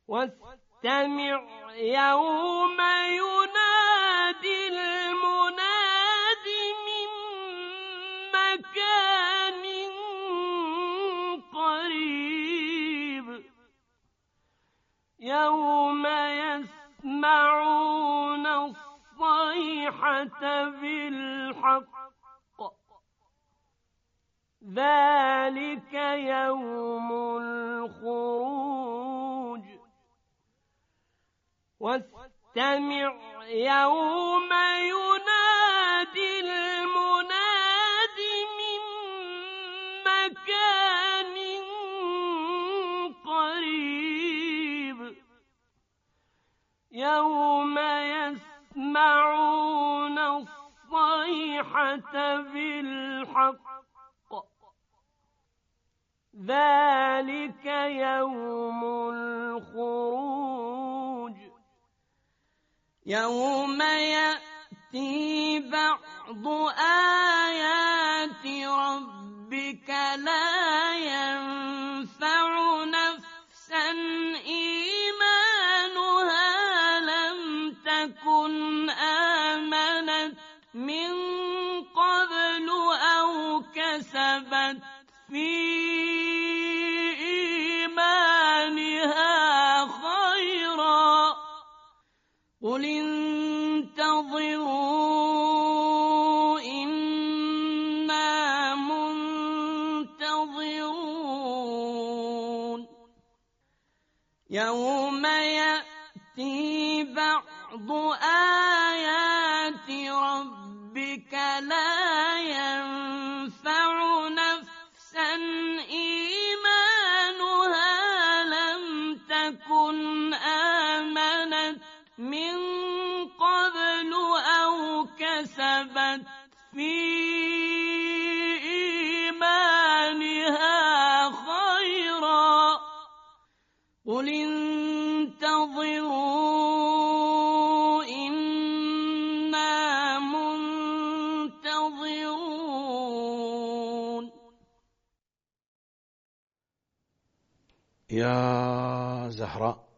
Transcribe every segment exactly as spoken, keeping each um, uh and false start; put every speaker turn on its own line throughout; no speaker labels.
واستمع يوم ينادي المناد من مكان قريب يوم يسمعون الصيحة بالحق ذلك يوم الخروج واستمع يوم ينادي المناد من مكان قريب يوم يسمعون الصيحة بالحق ذلك يوم الخروج يوم يأتي بعض آيات ربك لا ينفع نفسا إيمانها لم تكن آمنت من قبل أو كسبت في قل انتظروا إنا منتظرون يوم يأتي بعض آيات ربك لا ينفع نفسا إيمانها لم تكن آمنت من قبل أو كسبت في إيمانها خيرا قل انتظروا إنا منتظرون.
يا زهراء،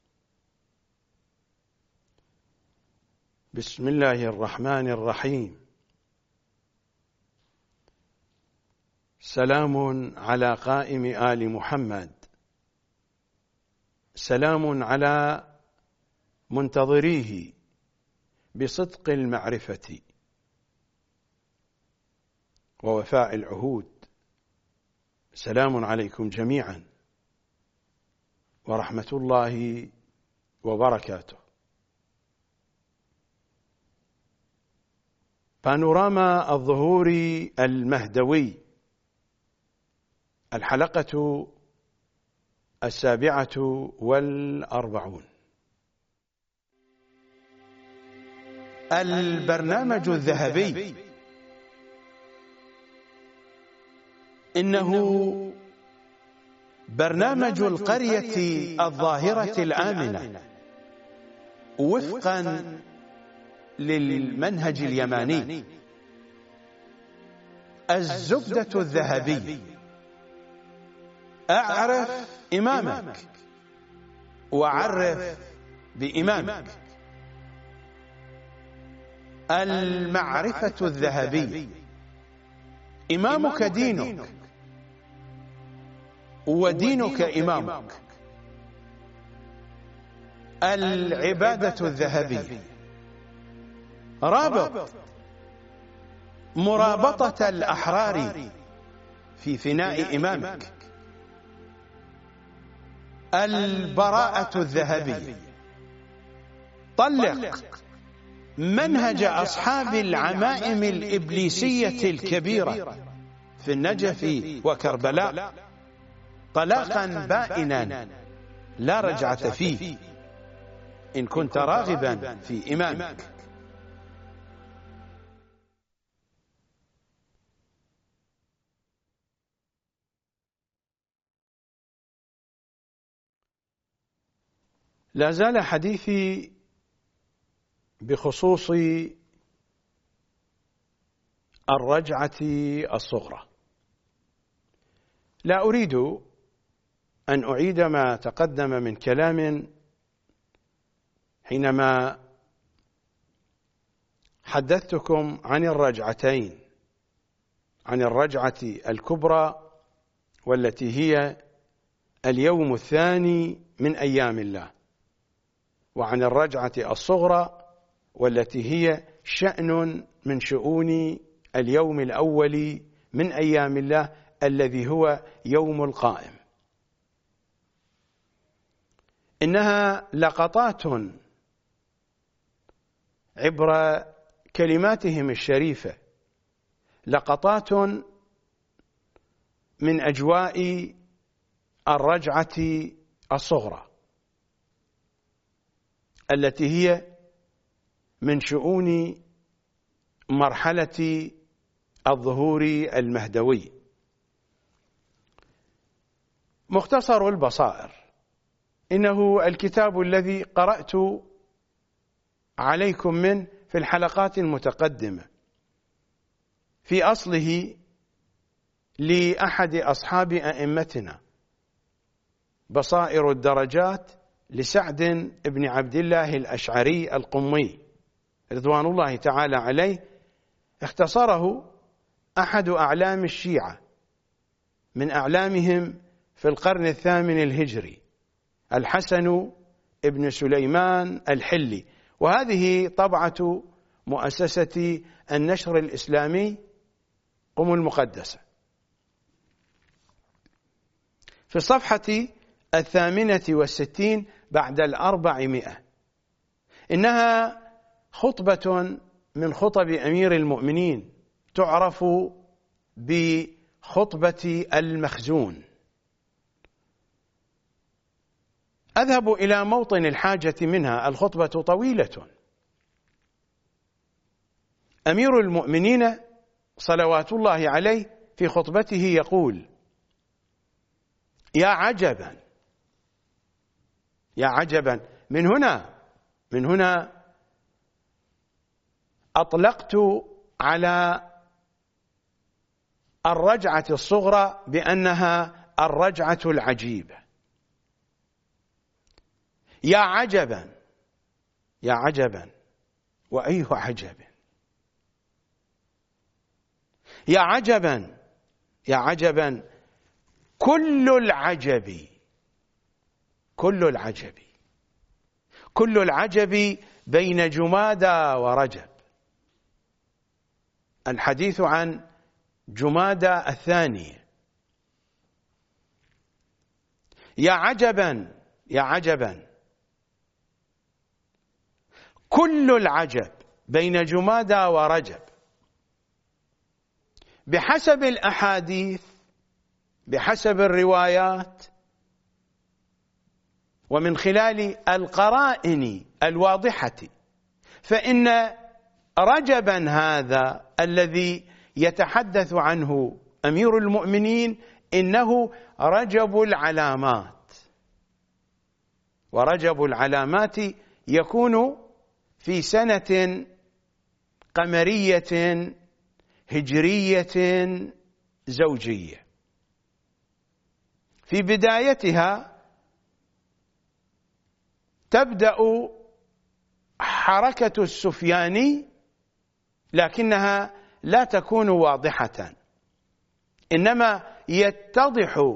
بسم الله الرحمن الرحيم. سلام على قائم آل محمد، سلام على منتظريه بصدق المعرفة ووفاء العهود. سلام عليكم جميعا ورحمة الله وبركاته. بانوراما الظهور المهدوي، الحلقة السابعة والأربعون. البرنامج الذهبي، إنه برنامج القرية الظاهرة الآمنة وفقا للمنهج اليماني. الزبدة الذهبي، أعرف إمامك وعرف بإمامك. المعرفة الذهبي، إمامك دينك ودينك إمامك. العبادة الذهبي، رابط مرابطة الأحرار في فناء إمامك. البراءة الذهبي، طلق منهج أصحاب العمائم الإبليسية الكبيرة في النجف وكربلاء طلاقا بائنا لا رجعة فيه إن كنت راغبا في إمامك. لا زال حديثي بخصوص الرجعة الصغرى. لا أريد أن أعيد ما تقدم من كلام حينما حدثتكم عن الرجعتين، عن الرجعة الكبرى والتي هي اليوم الثاني من أيام الله، وعن الرجعة الصغرى والتي هي شأن من شؤون اليوم الأول من أيام الله الذي هو يوم القائم. إنها لقطات عبر كلماتهم الشريفة، لقطات من أجواء الرجعة الصغرى التي هي من شؤون مرحلة الظهور المهدوي. مختصر البصائر، إنه الكتاب الذي قرأت عليكم منه في الحلقات المتقدمة، في أصله لأحد أصحاب أئمتنا بصائر الدرجات لسعد بن عبد الله الأشعري القمي رضوان الله تعالى عليه. اختصره أحد أعلام الشيعة من أعلامهم في القرن الثامن الهجري، الحسن بن سليمان الحلي، وهذه طبعة مؤسسة النشر الإسلامي قم المقدسة. في الصفحة الثامنة والستين بعد الأربعمائة، إنها خطبة من خطب أمير المؤمنين تعرف بخطبة المخزون. أذهب إلى موطن الحاجة منها. الخطبة طويلة. أمير المؤمنين صلوات الله عليه في خطبته يقول: يا عجبا، يا عجبا. من هنا من هنا أطلقت على الرجعة الصغرى بأنها الرجعة العجيبة. يا عجبا، يا عجبا، وأيه عجب، يا عجبا، يا عجبا، كل العجب، كل العجب، كل العجب بين جمادى ورجب. الحديث عن جمادى الثانية. يا عجبا، يا عجبا، كل العجب بين جمادى ورجب. بحسب الأحاديث، بحسب الروايات، ومن خلال القرائن الواضحة، فإن رجبا هذا الذي يتحدث عنه أمير المؤمنين إنه رجب العلامات، ورجب العلامات يكون في سنة قمرية هجرية زوجية. في بدايتها تبدأ حركة السفياني، لكنها لا تكون واضحة، إنما يتضح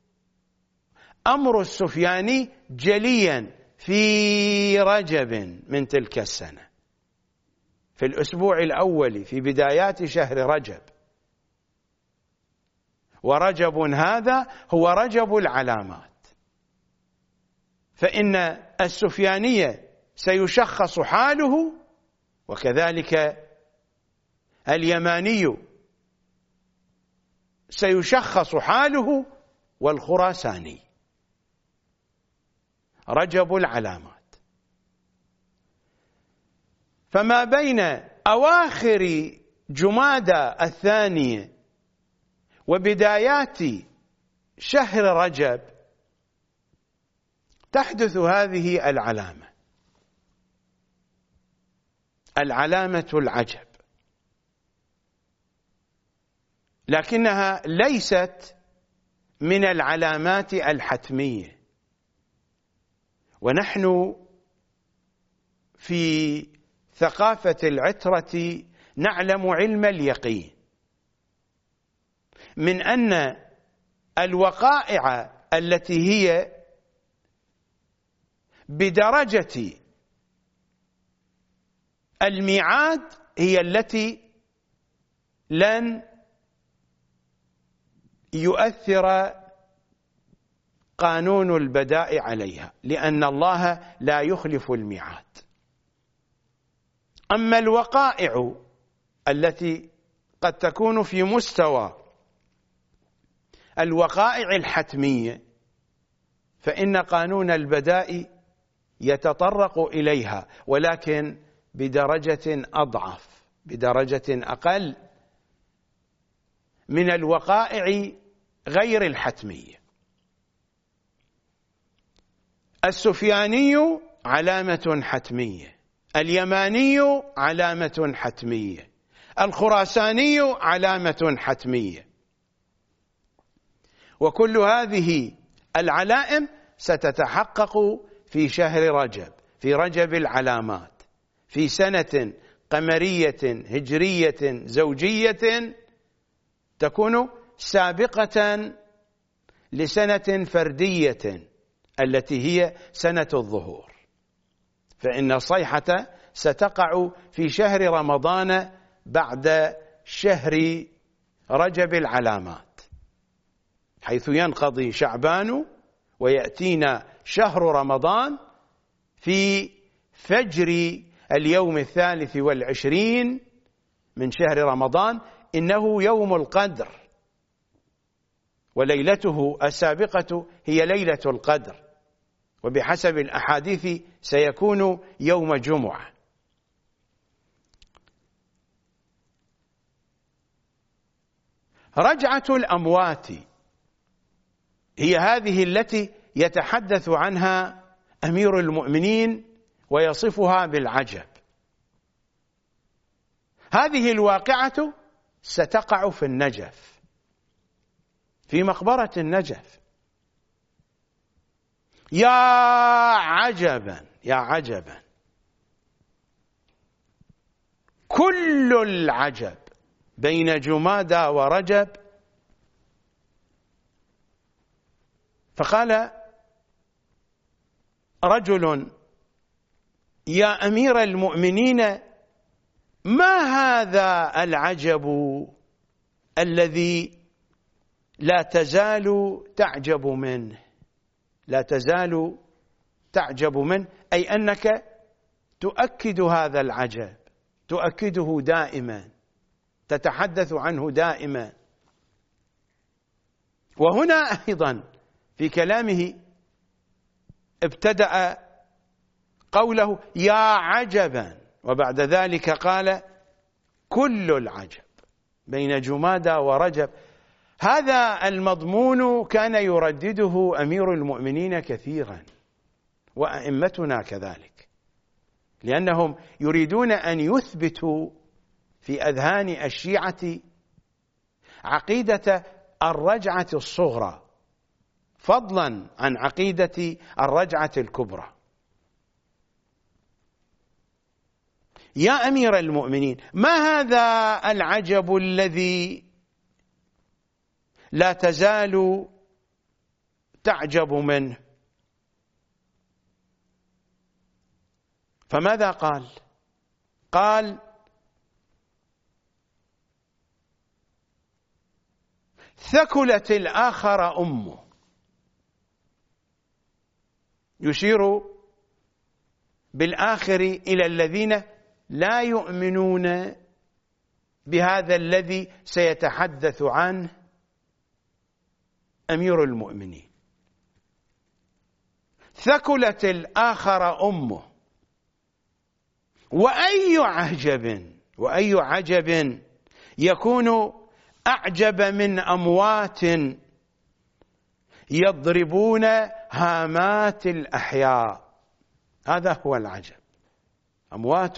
أمر السفياني جليا في رجب من تلك السنة، في الأسبوع الأول في بدايات شهر رجب. ورجب هذا هو رجب العلامات، فإن السفياني سيشخص حاله، وكذلك اليماني سيشخص حاله، والخراساني. رجب العلامات. فما بين أواخر جمادى الثانية وبدايات شهر رجب تحدث هذه العلامة، العلامة العجب، لكنها ليست من العلامات الحتمية، ونحن في ثقافة العترة نعلم علم اليقين من أن الوقائع التي هي بدرجة الميعاد هي التي لن يؤثر قانون البداء عليها، لأن الله لا يخلف الميعاد. أما الوقائع التي قد تكون في مستوى الوقائع الحتمية فإن قانون البداء يتطرق إليها، ولكن بدرجة أضعف، بدرجة أقل من الوقائع غير الحتمية. السفياني علامة حتمية، اليماني علامة حتمية، الخراساني علامة حتمية، وكل هذه العلائم ستتحقق في شهر رجب، في رجب العلامات، في سنة قمرية هجرية زوجية تكون سابقة لسنة فردية التي هي سنة الظهور، فإن الصيحة ستقع في شهر رمضان بعد شهر رجب العلامات، حيث ينقضي شعبان ويأتينا شهر رمضان في فجر اليوم الثالث والعشرين من شهر رمضان. إنه يوم القدر، وليلته السابقة هي ليلة القدر، وبحسب الأحاديث سيكون يوم جمعة. رجعة الأموات هي هذه التي يتحدث عنها أمير المؤمنين ويصفها بالعجب. هذه الواقعة ستقع في النجف، في مقبرة النجف. يا عجبا يا عجبا، كل العجب بين جمادى ورجب. فقال رجل: يا أمير المؤمنين، ما هذا العجب الذي لا تزال تعجب منه؟ لا تزال تعجب منه، أي أنك تؤكد هذا العجب، تؤكده دائما، تتحدث عنه دائما. وهنا أيضا في كلامه ابتدأ قوله يا عجبا، وبعد ذلك قال كل العجب بين جمادى ورجب. هذا المضمون كان يردده أمير المؤمنين كثيرا، وأئمتنا كذلك، لأنهم يريدون أن يثبتوا في أذهان الشيعة عقيدة الرجعة الصغرى فضلا عن عقيدة الرجعة الكبرى. يا أمير المؤمنين، ما هذا العجب الذي لا تزال تعجب منه؟ فماذا قال؟ قال: ثكلت الآخر أمه، يشير بالآخر إلى الذين لا يؤمنون بهذا الذي سيتحدث عنه أمير المؤمنين. ثكلت الآخر أمه، وأي عجب وأي عجب يكون أعجب من أموات يضربون هامات الأحياء. هذا هو العجب، أموات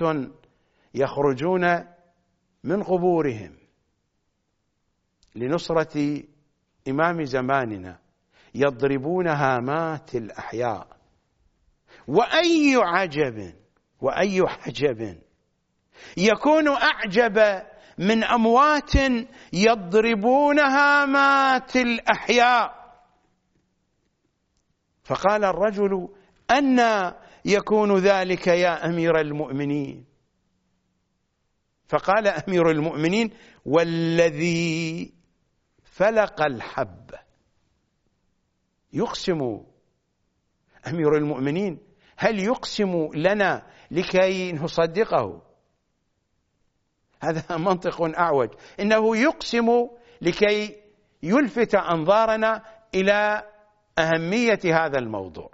يخرجون من قبورهم لنصرة إمام زماننا يضربون هامات الأحياء. وأي عجب وأي حجب يكون أعجب من أموات يضربون هامات الأحياء. فقال الرجل: أنى يكون ذلك يا أمير المؤمنين؟ فقال أمير المؤمنين: والذي فلق الحب. يقسم أمير المؤمنين، هل يقسم لنا لكي نصدقه؟ هذا منطق أعوج. إنه يقسم لكي يلفت أنظارنا إلى أهمية هذا الموضوع.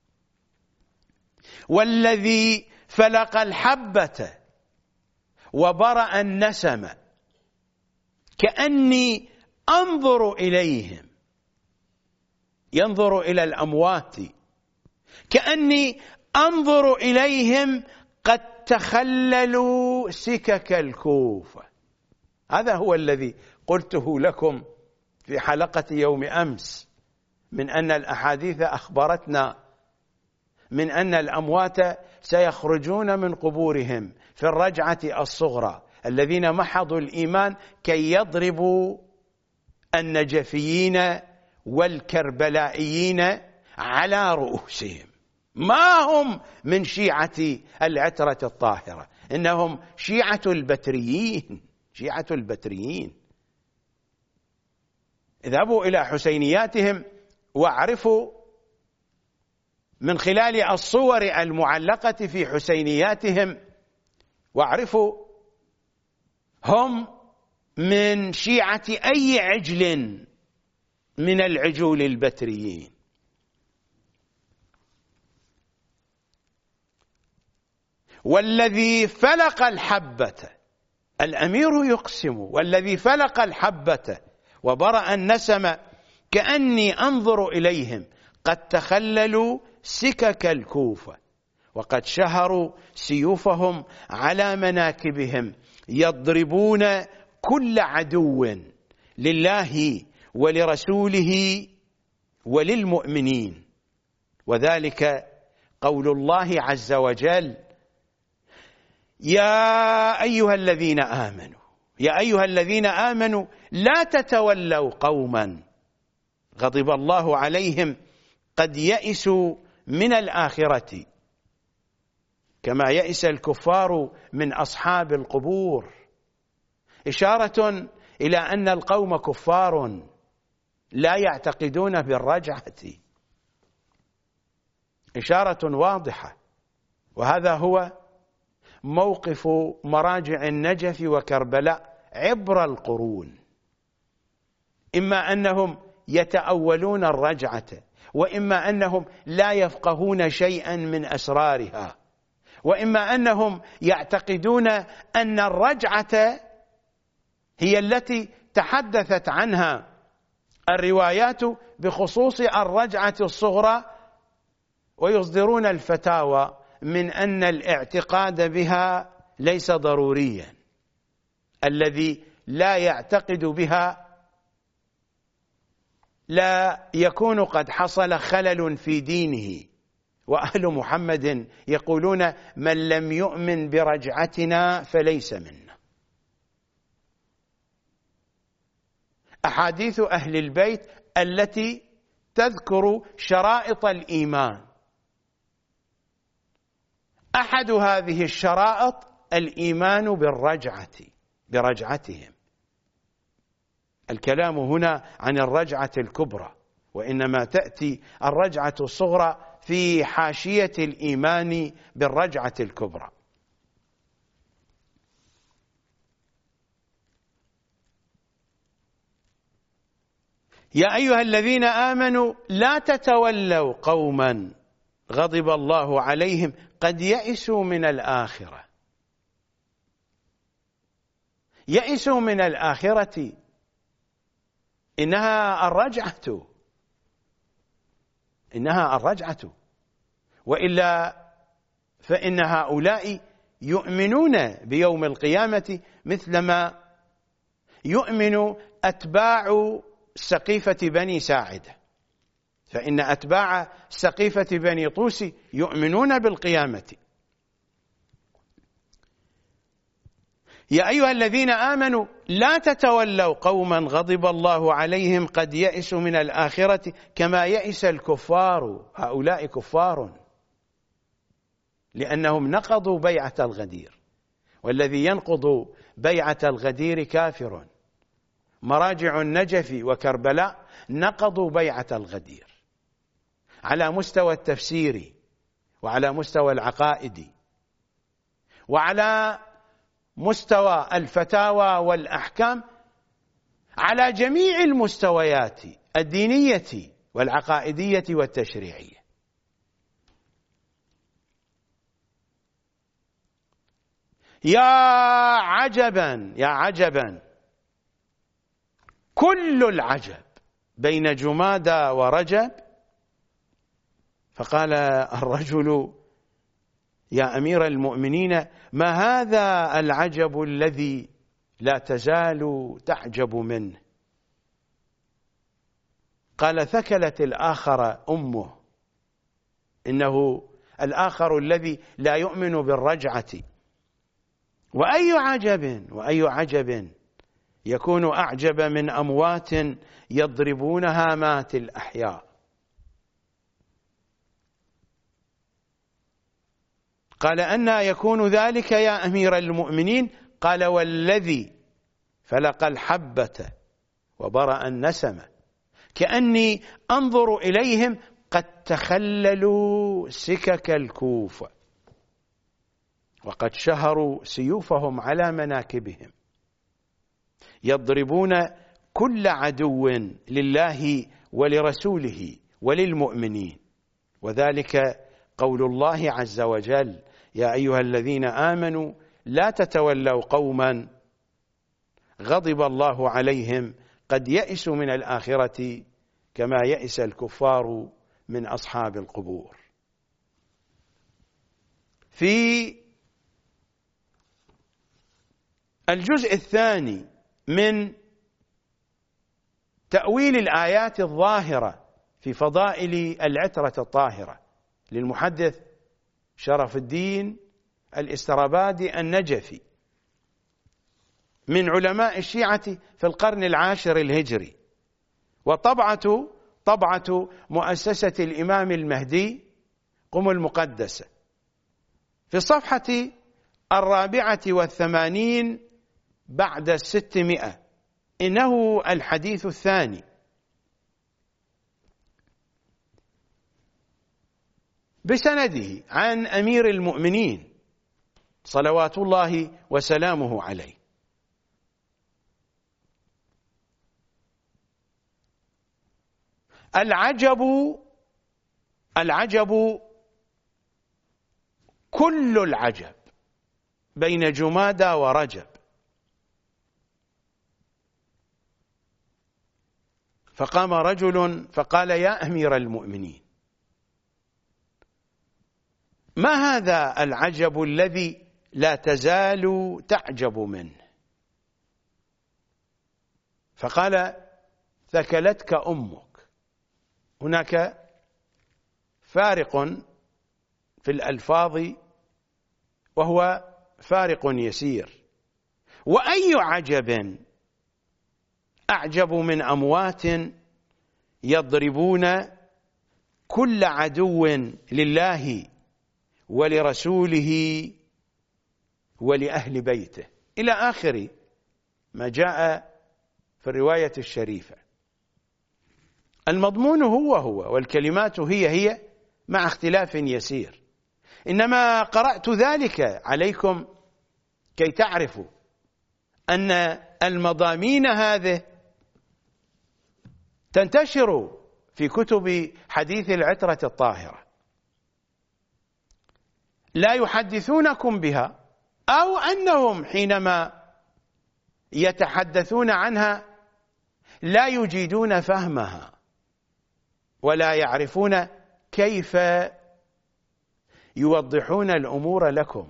والذي فلق الحبة وبرأ النسم كأني أنظر إليهم، ينظر إلى الأموات، كأني أنظر إليهم قد تخللوا سكك الكوفة. هذا هو الذي قلته لكم في حلقة يوم أمس، من أن الأحاديث أخبرتنا من أن الأموات سيخرجون من قبورهم في الرجعة الصغرى، الذين محضوا الإيمان كي يضربوا النجفيين والكربلائيين على رؤوسهم. ما هم من شيعة العترة الطاهرة، إنهم شيعة البتريين، شيعة البتريين. اذهبوا إلى حسينياتهم واعرفوا من خلال الصور المعلقة في حسينياتهم، واعرفوا هم من شيعة أي عجل من العجول البتريين. والذي فلق الحبة، الأمير يقسم: والذي فلق الحبة وبرأ النسم كأني أنظر إليهم قد تخللوا سكك الكوفة وقد شهروا سيوفهم على مناكبهم، يضربون كل عدو لله ولرسوله وللمؤمنين. وذلك قول الله عز وجل: يا أيها الذين آمنوا يا أيها الذين آمنوا لا تتولوا قوما غضب الله عليهم قد يئسوا من الآخرة كما يئس الكفار من أصحاب القبور، إشارة إلى أن القوم كفار لا يعتقدون بالرجعة، إشارة واضحة. وهذا هو موقف مراجع النجف وكربلاء عبر القرون، إما أنهم يتأولون الرجعة، وإما أنهم لا يفقهون شيئا من أسرارها، وإما أنهم يعتقدون أن الرجعة هي التي تحدثت عنها الروايات بخصوص الرجعة الصغرى، ويصدرون الفتاوى من أن الاعتقاد بها ليس ضروريا. الذي لا يعتقد بها لا يكون قد حصل خلل في دينه. وأهل محمد يقولون: من لم يؤمن برجعتنا فليس منا. أحاديث أهل البيت التي تذكر شرائط الإيمان، أحد هذه الشرائط الإيمان بالرجعة برجعتهم. الكلام هنا عن الرجعة الكبرى، وإنما تأتي الرجعة الصغرى في حاشية الإيمان بالرجعة الكبرى. يا أيها الذين آمنوا لا تتولوا قوما غضب الله عليهم قد يئسوا من الآخرة. يئسوا من الآخرة إنها الرجعة، إنها الرجعة، وإلا فإن هؤلاء يؤمنون بيوم القيامة مثلما يؤمن أتباع سقيفة بني ساعدة، فإن أتباع سقيفة بني طوس يؤمنون بالقيامة. يا أيها الذين آمنوا لا تتولوا قوما غضب الله عليهم قد يئسوا من الآخرة كما يئس الكفار. هؤلاء كفار لأنهم نقضوا بيعة الغدير، والذي ينقض بيعة الغدير كافر. مراجع النجف وكربلاء نقضوا بيعة الغدير على مستوى التفسير وعلى مستوى العقائد وعلى مستوى الفتاوى والأحكام، على جميع المستويات الدينية والعقائدية والتشريعية. يا عجبا يا عجبا كل العجب بين جمادى ورجب. فقال الرجل يا أمير المؤمنين ما هذا العجب الذي لا تزال تعجب منه؟ قال ثكلت الآخر أمه، إنه الآخر الذي لا يؤمن بالرجعة. وأي عجب وأي عجب يكون أعجب من أموات يضربون هامات الأحياء. قال أنى يكون ذلك يا أمير المؤمنين؟ قال والذي فلق الحبة وبرأ النسمة كأني أنظر إليهم قد تخللوا سكك الكوفة وقد شهروا سيوفهم على مناكبهم، يضربون كل عدو لله ولرسوله وللمؤمنين. وذلك قول الله عز وجل يا أيها الذين آمنوا لا تتولوا قوما غضب الله عليهم قد يئسوا من الآخرة كما يئس الكفار من أصحاب القبور. في الجزء الثاني من تأويل الآيات الظاهرة في فضائل العترة الطاهرة للمحدث شرف الدين الاسترابادي النجفي من علماء الشيعة في القرن العاشر الهجري، وطبعة طبعة مؤسسة الإمام المهدي قم المقدسة في الصفحة الرابعة والثمانين بعد الستمائة. إنه الحديث الثاني. بسنده عن أمير المؤمنين صلوات الله وسلامه عليه. العجب العجب كل العجب بين جمادى ورجب. فقام رجل فقال يا أمير المؤمنين ما هذا العجب الذي لا تزال تعجب منه؟ فقال ثكلتك أمك. هناك فارق في الألفاظ وهو فارق يسير. وأي عجب أعجب من أموات يضربون كل عدو لله ولرسوله ولأهل بيته، إلى آخر ما جاء في الرواية الشريفة. المضمون هو هو والكلمات هي هي مع اختلاف يسير، إنما قرأت ذلك عليكم كي تعرفوا أن المضامين هذه تنتشر في كتب حديث العترة الطاهرة، لا يحدثونكم بها، أو أنهم حينما يتحدثون عنها لا يجيدون فهمها ولا يعرفون كيف يوضحون الأمور لكم.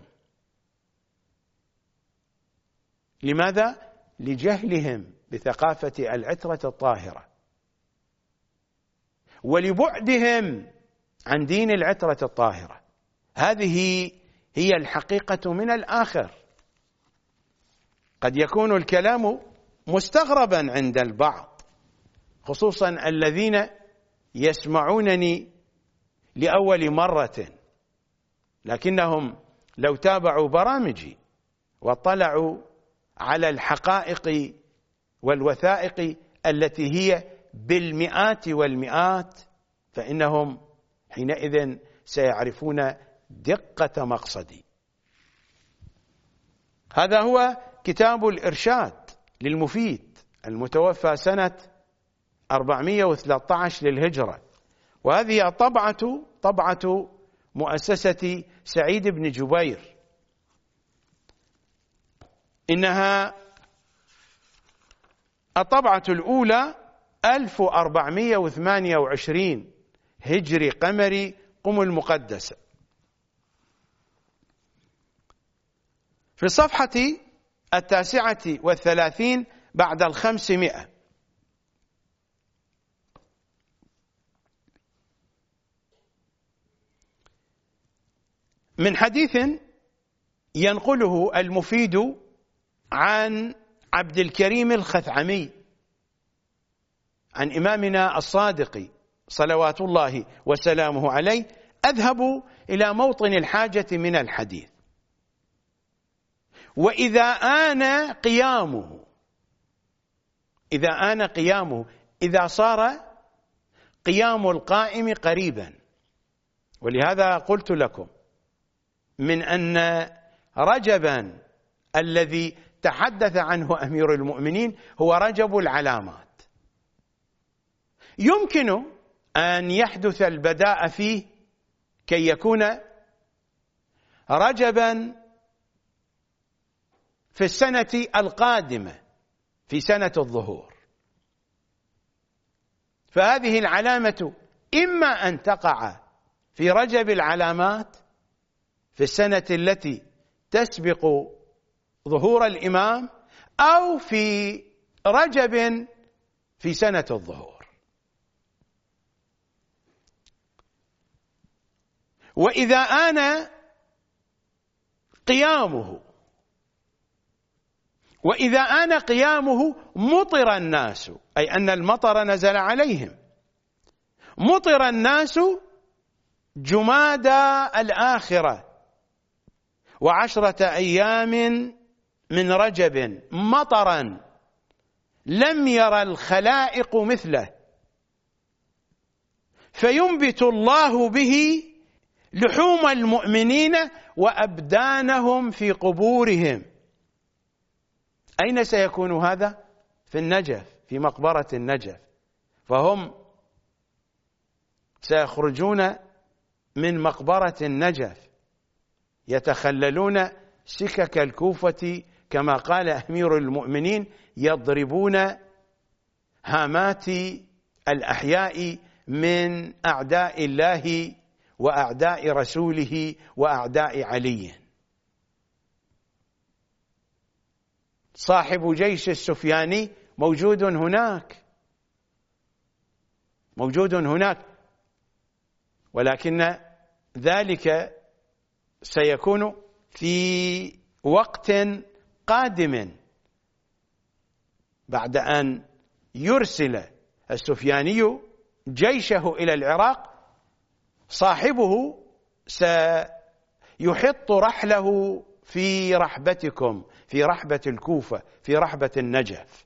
لماذا؟ لجهلهم بثقافة العترة الطاهرة ولبعدهم عن دين العترة الطاهرة. هذه هي الحقيقة من الآخر. قد يكون الكلام مستغربا عند البعض، خصوصا الذين يسمعونني لأول مرة، لكنهم لو تابعوا برامجي واطلعوا على الحقائق والوثائق التي هي بالمئات والمئات فإنهم حينئذ سيعرفون دقة مقصدي. هذا هو كتاب الإرشاد للمفيد المتوفى سنة أربعمائة وثلاثة عشر للهجرة، وهذه طبعة طبعة مؤسسة سعيد بن جبير. إنها الطبعة الأولى ألف وأربعمائة وثمانية وعشرين هجري قمري قم المقدسة. في الصفحة التاسعة والثلاثين بعد الخمسمائة: من حديث ينقله المفيد عن عبد الكريم الخثعمي عن إمامنا الصادق صلوات الله وسلامه عليه، أذهب إلى موطن الحاجة من الحديث. وإذا آن قيامه، إذا آن قيامه، إذا صار قيام القائم قريبا. ولهذا قلت لكم من أن رجبا الذي تحدث عنه أمير المؤمنين هو رجب العلامات. يمكن أن يحدث البداء فيه كي يكون رجبا في السنة القادمة، في سنة الظهور. فهذه العلامة إما أن تقع في رجب العلامات في السنة التي تسبق ظهور الإمام، أو في رجب في سنة الظهور. وإذا آن قيامه، وإذا آن قيامه مطر الناس، أي أن المطر نزل عليهم، مطر الناس جمادى الآخرة وعشرة أيام من رجب مطرا لم ير الخلائق مثله، فينبت الله به لحوم المؤمنين وأبدانهم في قبورهم. أين سيكون هذا؟ في النجف، في مقبرة النجف. فهم سيخرجون من مقبرة النجف يتخللون سكك الكوفة كما قال أمير المؤمنين، يضربون هامات الأحياء من أعداء الله وأعداء رسوله وأعداء علي. صاحب جيش السفياني موجود هناك، موجود هناك، ولكن ذلك سيكون في وقت قادم بعد أن يرسل السفياني جيشه إلى العراق. صاحبه سيحط رحله في رحبتكم، في رحبة الكوفة، في رحبة النجف،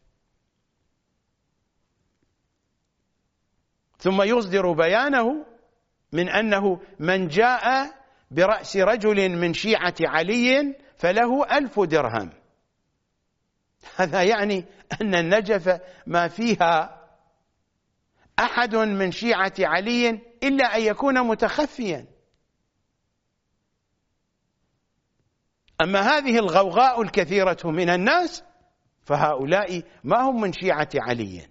ثم يصدر بيانه من أنه من جاء برأس رجل من شيعة علي فله ألف درهم. هذا يعني أن النجف ما فيها أحد من شيعة علي إلا أن يكون متخفيا. أما هذه الغوغاء الكثيرة من الناس فهؤلاء ما هم من شيعة علي،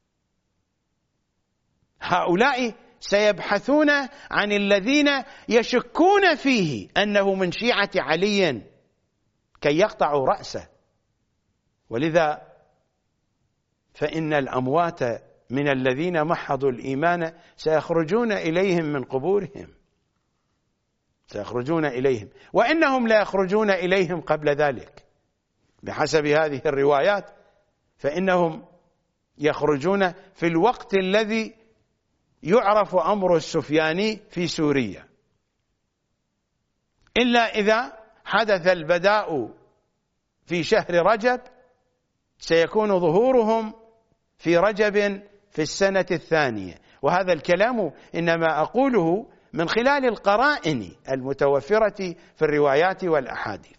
هؤلاء سيبحثون عن الذين يشكون فيه أنه من شيعة علي كي يقطعوا رأسه. ولذا فإن الأموات من الذين محضوا الإيمان سيخرجون إليهم من قبورهم، سيخرجون إليهم، وإنهم لا يخرجون إليهم قبل ذلك بحسب هذه الروايات، فإنهم يخرجون في الوقت الذي يعرف أمر السفياني في سوريا، إلا إذا حدث البداء في شهر رجب سيكون ظهورهم في رجب في السنة الثانية. وهذا الكلام إنما أقوله من خلال القرائن المتوفرة في الروايات والأحاديث.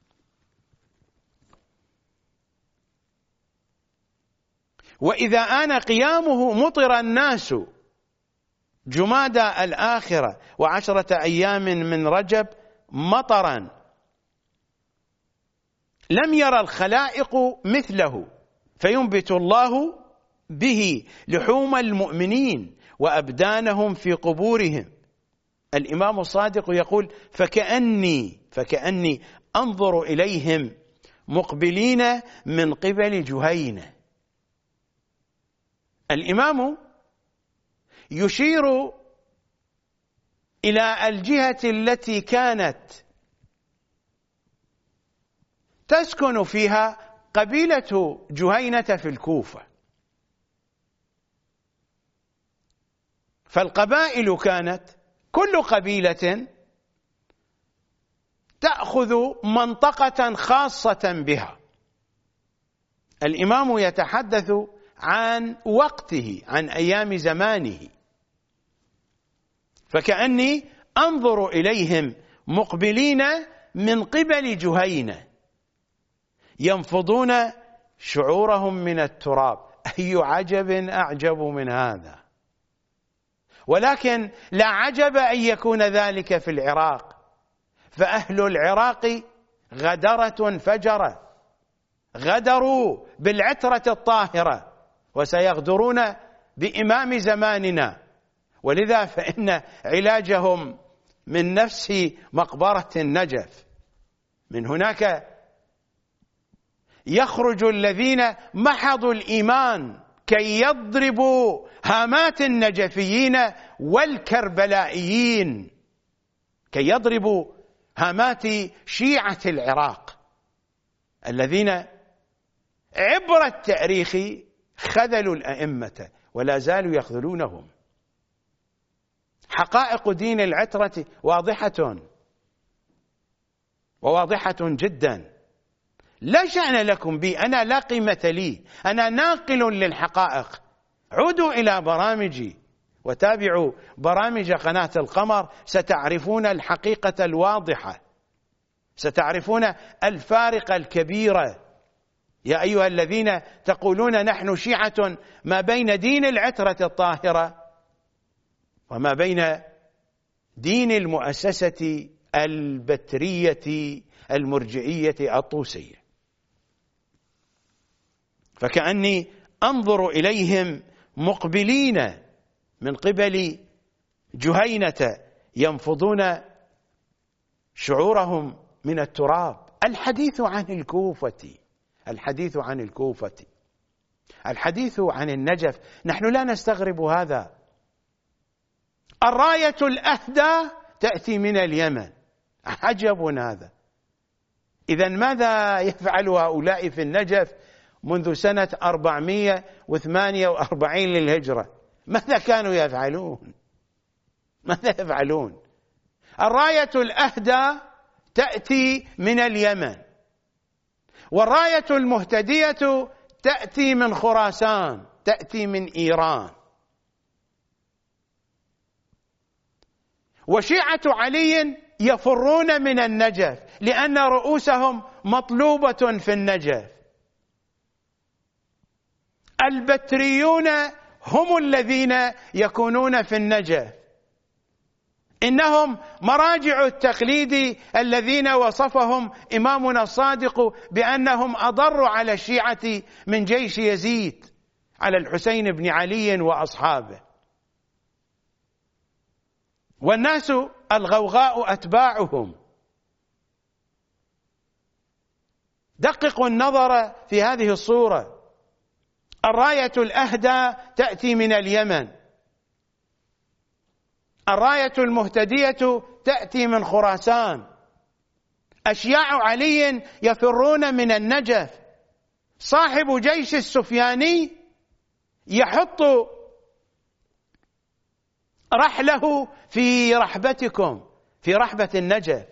وإذا آن قيامه مطر الناس جمادى الآخرة وعشرة أيام من رجب مطرا لم يرى الخلائق مثله، فينبت الله به لحوم المؤمنين وأبدانهم في قبورهم. الإمام الصادق يقول: فكأني فكأني أنظر إليهم مقبلين من قبل جهينة. الإمام يشير إلى الجهة التي كانت تسكن فيها قبيلة جهينة في الكوفة، فالقبائل كانت كل قبيلة تأخذ منطقة خاصة بها. الإمام يتحدث عن وقته، عن أيام زمانه، فكأني أنظر إليهم مقبلين من قبل جهينة ينفضون شعورهم من التراب. أي عجب أعجب من هذا! ولكن لا عجب أن يكون ذلك في العراق، فأهل العراق غدرة فجرة، غدروا بالعترة الطاهرة وسيغدرون بإمام زماننا، ولذا فإن علاجهم من نفس مقبرة النجف. من هناك يخرج الذين محضوا الإيمان كي يضربوا هامات النجفيين والكربلائيين، كي يضربوا هامات شيعة العراق الذين عبر التاريخ خذلوا الأئمة ولا زالوا يخذلونهم. حقائق دين العترة واضحة وواضحة جدا، لا شأن لكم بي، أنا لا قيمة لي، أنا ناقل للحقائق. عودوا إلى برامجي وتابعوا برامج قناة القمر، ستعرفون الحقيقة الواضحة، ستعرفون الفارق الكبيرة. يا أيها الذين تقولون نحن شيعة، ما بين دين العترة الطاهرة وما بين دين المؤسسة البترية المرجئية الطوسية. فكأني أنظر إليهم مقبلين من قبل جهينة ينفضون شعورهم من التراب. الحديث عن الكوفة، الحديث عن الكوفة، الحديث عن النجف، نحن لا نستغرب هذا. الراية الأهدى تأتي من اليمن، عجب هذا. إذا ماذا يفعل هؤلاء في النجف منذ سنة أربعمائة وثمانية وأربعين للهجرة؟ ماذا كانوا يفعلون؟ ماذا يفعلون؟ الراية الأهدى تأتي من اليمن، والراية المهتدية تأتي من خراسان، تأتي من إيران. وشيعة علي يفرون من النجف لأن رؤوسهم مطلوبة في النجف. البتريون هم الذين يكونون في النجف، إنهم مراجع التقليد الذين وصفهم إمامنا الصادق بأنهم أضر على الشيعة من جيش يزيد على الحسين بن علي وأصحابه. والناس الغوغاء أتباعهم. دققوا النظر في هذه الصورة. الراية الأهدى تأتي من اليمن، الراية المهتدية تأتي من خراسان، أشياع علي يفرون من النجف، صاحب جيش السفياني يحط رحله في رحبتكم، في رحبة النجف،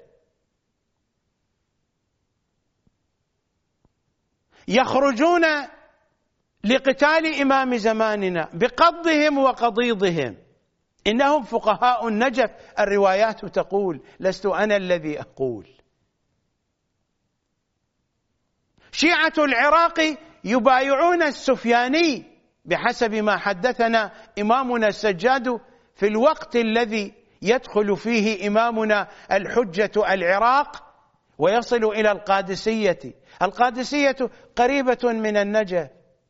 يخرجون لقتال إمام زماننا بقضهم وقضيضهم، إنهم فقهاء النجف. الروايات تقول، لست أنا الذي أقول. شيعة العراق يبايعون السفياني بحسب ما حدثنا إمامنا السجاد في الوقت الذي يدخل فيه إمامنا الحجة العراق ويصل إلى القادسية. القادسية قريبة من النجف،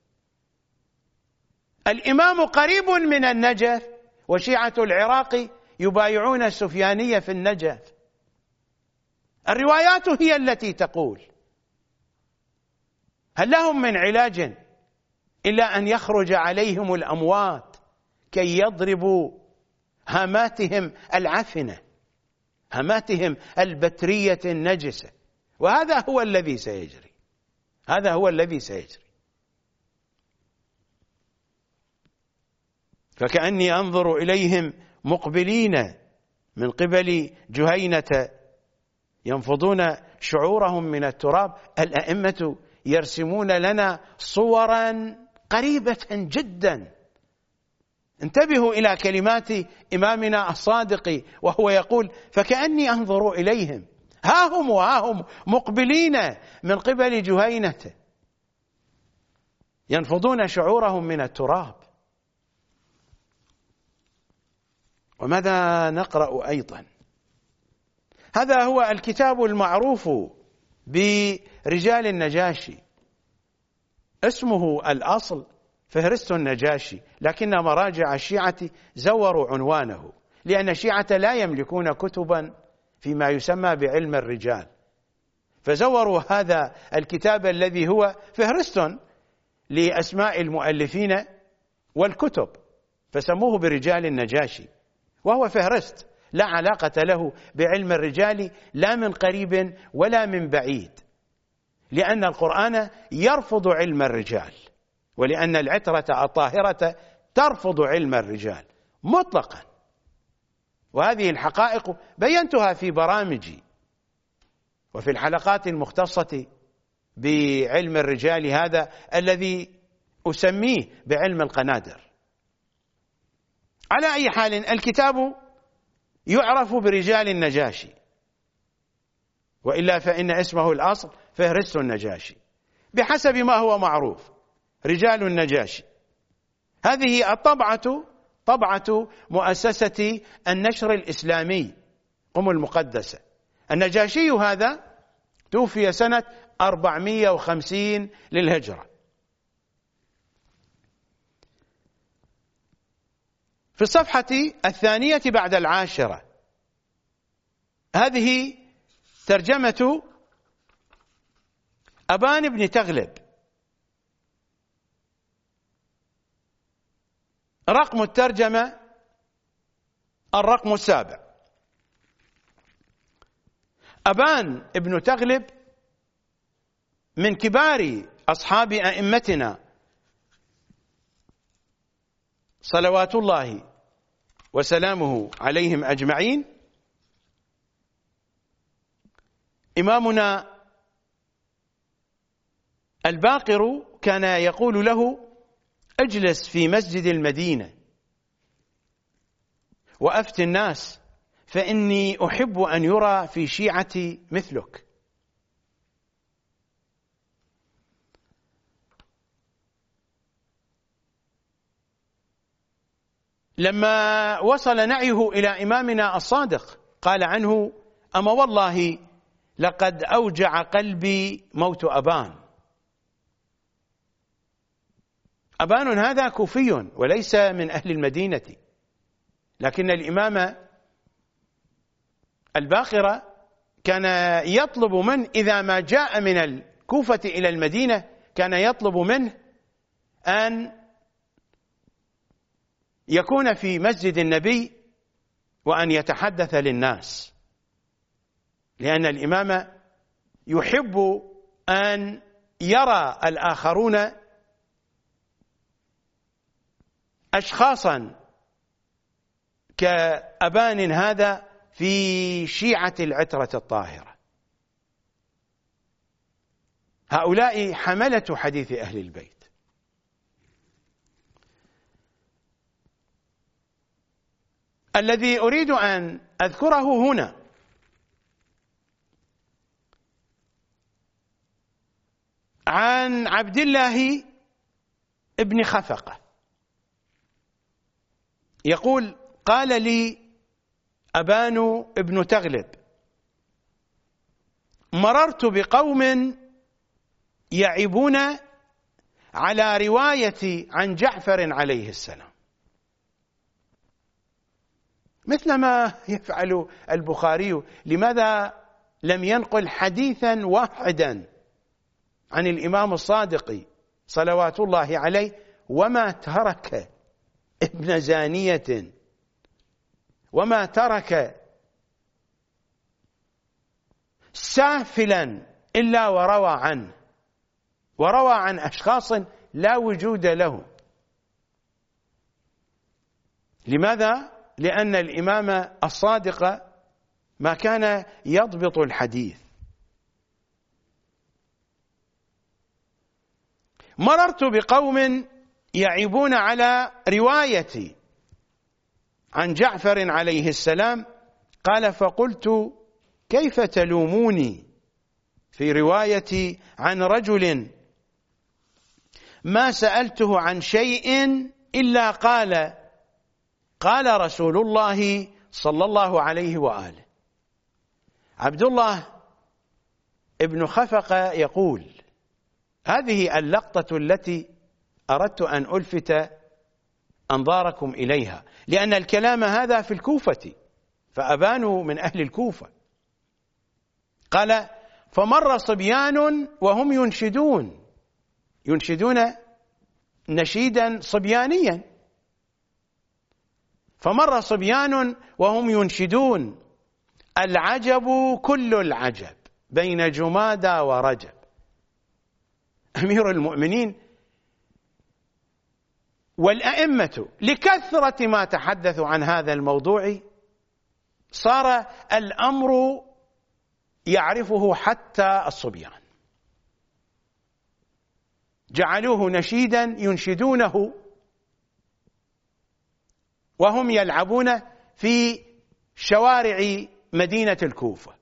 الإمام قريب من النجف، وشيعة العراق يبايعون السفيانية في النجف. الروايات هي التي تقول. هل لهم من علاج إلا أن يخرج عليهم الأموات كي يضربوا هاماتهم العفنة، هاماتهم البترية النجسة؟ وهذا هو الذي سيجري، هذا هو الذي سيجري. فكأني أنظر إليهم مقبلين من قبل جهينة ينفضون شعورهم من التراب. الأئمة يرسمون لنا صورا قريبة جدا. انتبهوا إلى كلمات إمامنا الصادق وهو يقول: فكأني أنظر إليهم ها هم وها هم مقبلين من قبل جهينة ينفضون شعورهم من التراب. وماذا نقرأ أيضا؟ هذا هو الكتاب المعروف برجال النجاشي، اسمه الأصل فهرست النجاشي، لكن مراجع الشيعة زوروا عنوانه، لأن الشيعة لا يملكون كتبا فيما يسمى بعلم الرجال، فزوروا هذا الكتاب الذي هو فهرست لأسماء المؤلفين والكتب، فسموه برجال النجاشي، وهو فهرست لا علاقة له بعلم الرجال لا من قريب ولا من بعيد، لأن القرآن يرفض علم الرجال، ولأن العترة الطاهرة ترفض علم الرجال مطلقا. وهذه الحقائق بينتها في برامجي وفي الحلقات المختصة بعلم الرجال، هذا الذي أسميه بعلم القنادر. على أي حال، الكتاب يعرف برجال النجاشي، وإلا فإن اسمه الأصل فهرست النجاشي بحسب ما هو معروف. رجال النجاشي هذه الطبعة طبعة مؤسسة النشر الإسلامي قم المقدسة. النجاشي هذا توفي سنة أربعمائة وخمسين للهجرة. في الصفحة الثانية بعد العاشرة هذه ترجمة أبان بن تغلب، رقم الترجمة الرقم السابع. أبان بن تغلب من كبار أصحاب أئمتنا صلوات الله وسلامه عليهم أجمعين. إمامنا الباقر كان يقول له: اجلس في مسجد المدينة وأفت الناس، فإني أحب أن يرى في شيعتي مثلك. لما وصل نعيه إلى إمامنا الصادق قال عنه: أما والله لقد أوجع قلبي موت أبان. أبان هذا كوفي وليس من أهل المدينة، لكن الإمام الباقر كان يطلب من إذا ما جاء من الكوفة إلى المدينة كان يطلب منه أن يكون في مسجد النبي وأن يتحدث للناس، لأن الإمام يحب أن يرى الآخرون أشخاصا كأبان هذا في شيعة العترة الطاهرة. هؤلاء حملة حديث أهل البيت. الذي أريد أن أذكره هنا عن عبد الله ابن خفقة، يقول: قال لي أبان ابن تغلب: مررت بقوم يعيبون على رواية عن جعفر عليه السلام، مثل ما يفعل البخاري. لماذا لم ينقل حديثا واحدا عن الإمام الصادق صلوات الله عليه، وما ترك ابن زانية وما ترك سافلا إلا وروى عنه، وروى عن أشخاص لا وجود له. لماذا؟ لأن الإمام الصادق ما كان يضبط الحديث. مررت بقوم يعيبون على روايتي عن جعفر عليه السلام، قال: فقلت: كيف تلوموني في روايتي عن رجل ما سألته عن شيء إلا قال قال رسول الله صلى الله عليه وآله. عبد الله ابن خفقة يقول: هذه اللقطة التي أردت أن ألفت أنظاركم إليها، لأن الكلام هذا في الكوفة، فأبانوا من أهل الكوفة. قال: فمر صبيان وهم ينشدون ينشدون نشيدا صبيانيا، فمر صبيان وهم ينشدون: العجب كل العجب بين جمادى ورجب. أمير المؤمنين والأئمة لكثرة ما تحدثوا عن هذا الموضوع صار الأمر يعرفه حتى الصبيان، جعلوه نشيدا ينشدونه وهم يلعبون في شوارع مدينة الكوفة.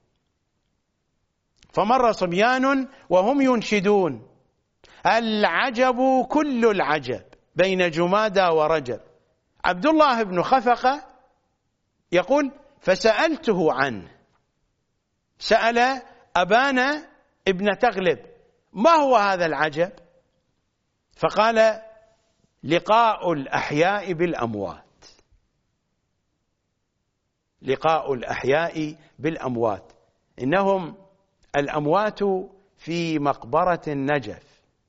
فمر صبيان وهم ينشدون: العجب كل العجب بين جمادى ورجب. عبد الله بن خفقة يقول: فسألته عنه، سأل أبان ابن تغلب: ما هو هذا العجب؟ فقال: لقاء الأحياء بالأموات. لقاء الأحياء بالأموات، إنهم الأموات في مقبرة النجف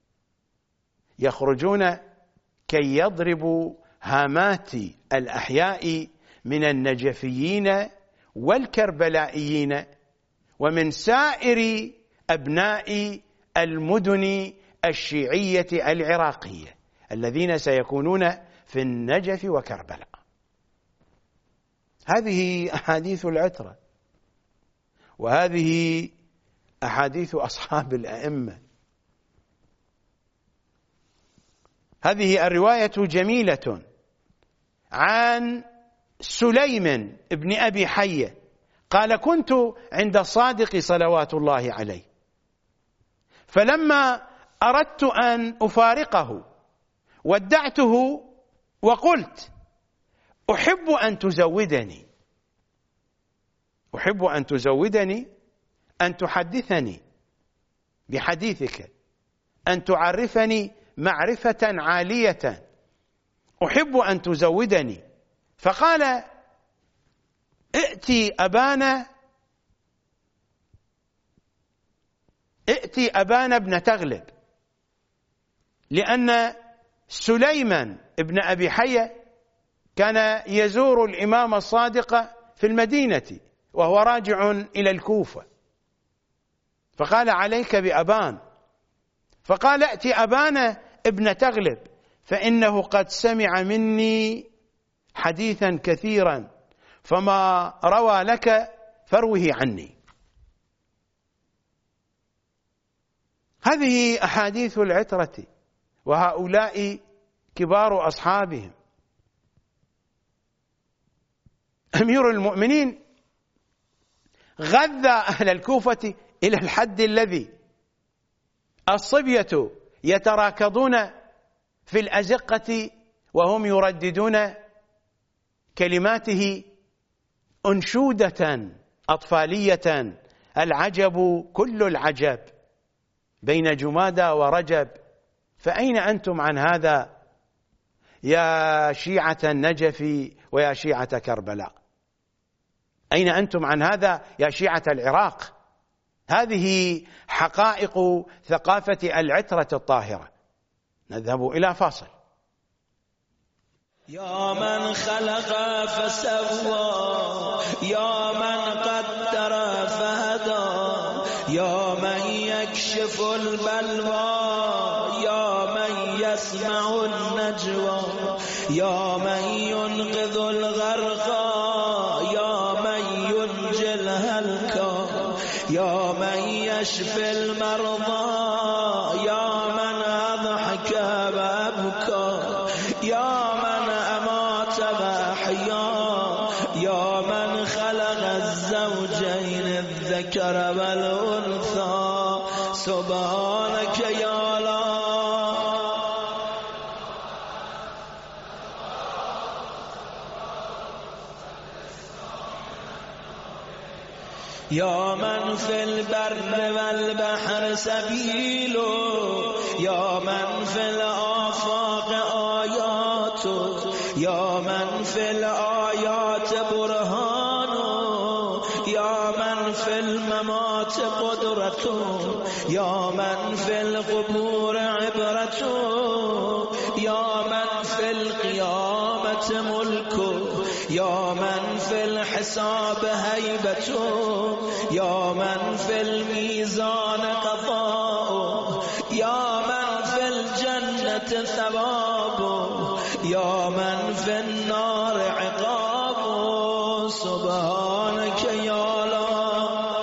يخرجون كي يضربوا هامات الأحياء من النجفيين والكربلائيين ومن سائر أبناء المدن الشيعية العراقية الذين سيكونون في النجف وكربلاء. هذه أحاديث العترة، وهذه أحاديث أصحاب الأئمة. هذه الرواية جميلة عن سليم بن أبي حية قال: كنت عند الصادق صلوات الله عليه، فلما أردت أن أفارقه ودعته وقلت: أحب أن تزودني أحب أن تزودني أن تحدثني بحديثك، أن تعرفني معرفة عالية، أحب أن تزودني. فقال: ائتي أبان ائتي أبان ابن تغلب، لأن سليمان ابن أبي حية كان يزور الإمام الصادق في المدينة وهو راجع إلى الكوفة، فقال عليك بأبان، فقال ائت أبان ابن تغلب فإنه قد سمع مني حديثا كثيرا فما روى لك فاروه عني. هذه أحاديث العترة وهؤلاء كبار أصحابهم. أمير المؤمنين غذى أهل الكوفة إلى الحد الذي الصبية يتراكضون في الأزقة وهم يرددون كلماته أنشودة أطفالية: العجب كل العجب بين جمادى ورجب، فأين أنتم عن هذا يا شيعة النجف ويا شيعة كربلاء؟ أين أنتم عن هذا يا شيعة العراق؟ هذه حقائق ثقافة العترة الطاهرة. نذهب إلى فاصل.
يا من خلق فسوى، يا من قدر فهدى، يا من يكشف البلوى، يا من يسمع النجوى، يا من ينقذ الغرقى، يا من ينجي الهلكى، يا من يشفي المرضى، يا من أضحك وأبكى، يا من أمات وأحيا، يا من خلق الزوجين الذكر والأنثى، سبحانك يا الله. يا من في البر والبحر سبيل، يا من في الآفاق آيات، يا من في الآيات برهان، يا من في الممات قدرة، يا من في القبور عبرة، يا من في القيامة ملك، يا من في الحساب هيبة، يا من في الميزان قضاء، يا من في الجنة ثواب، يا من في النار عقاب، سبحانك يا الله.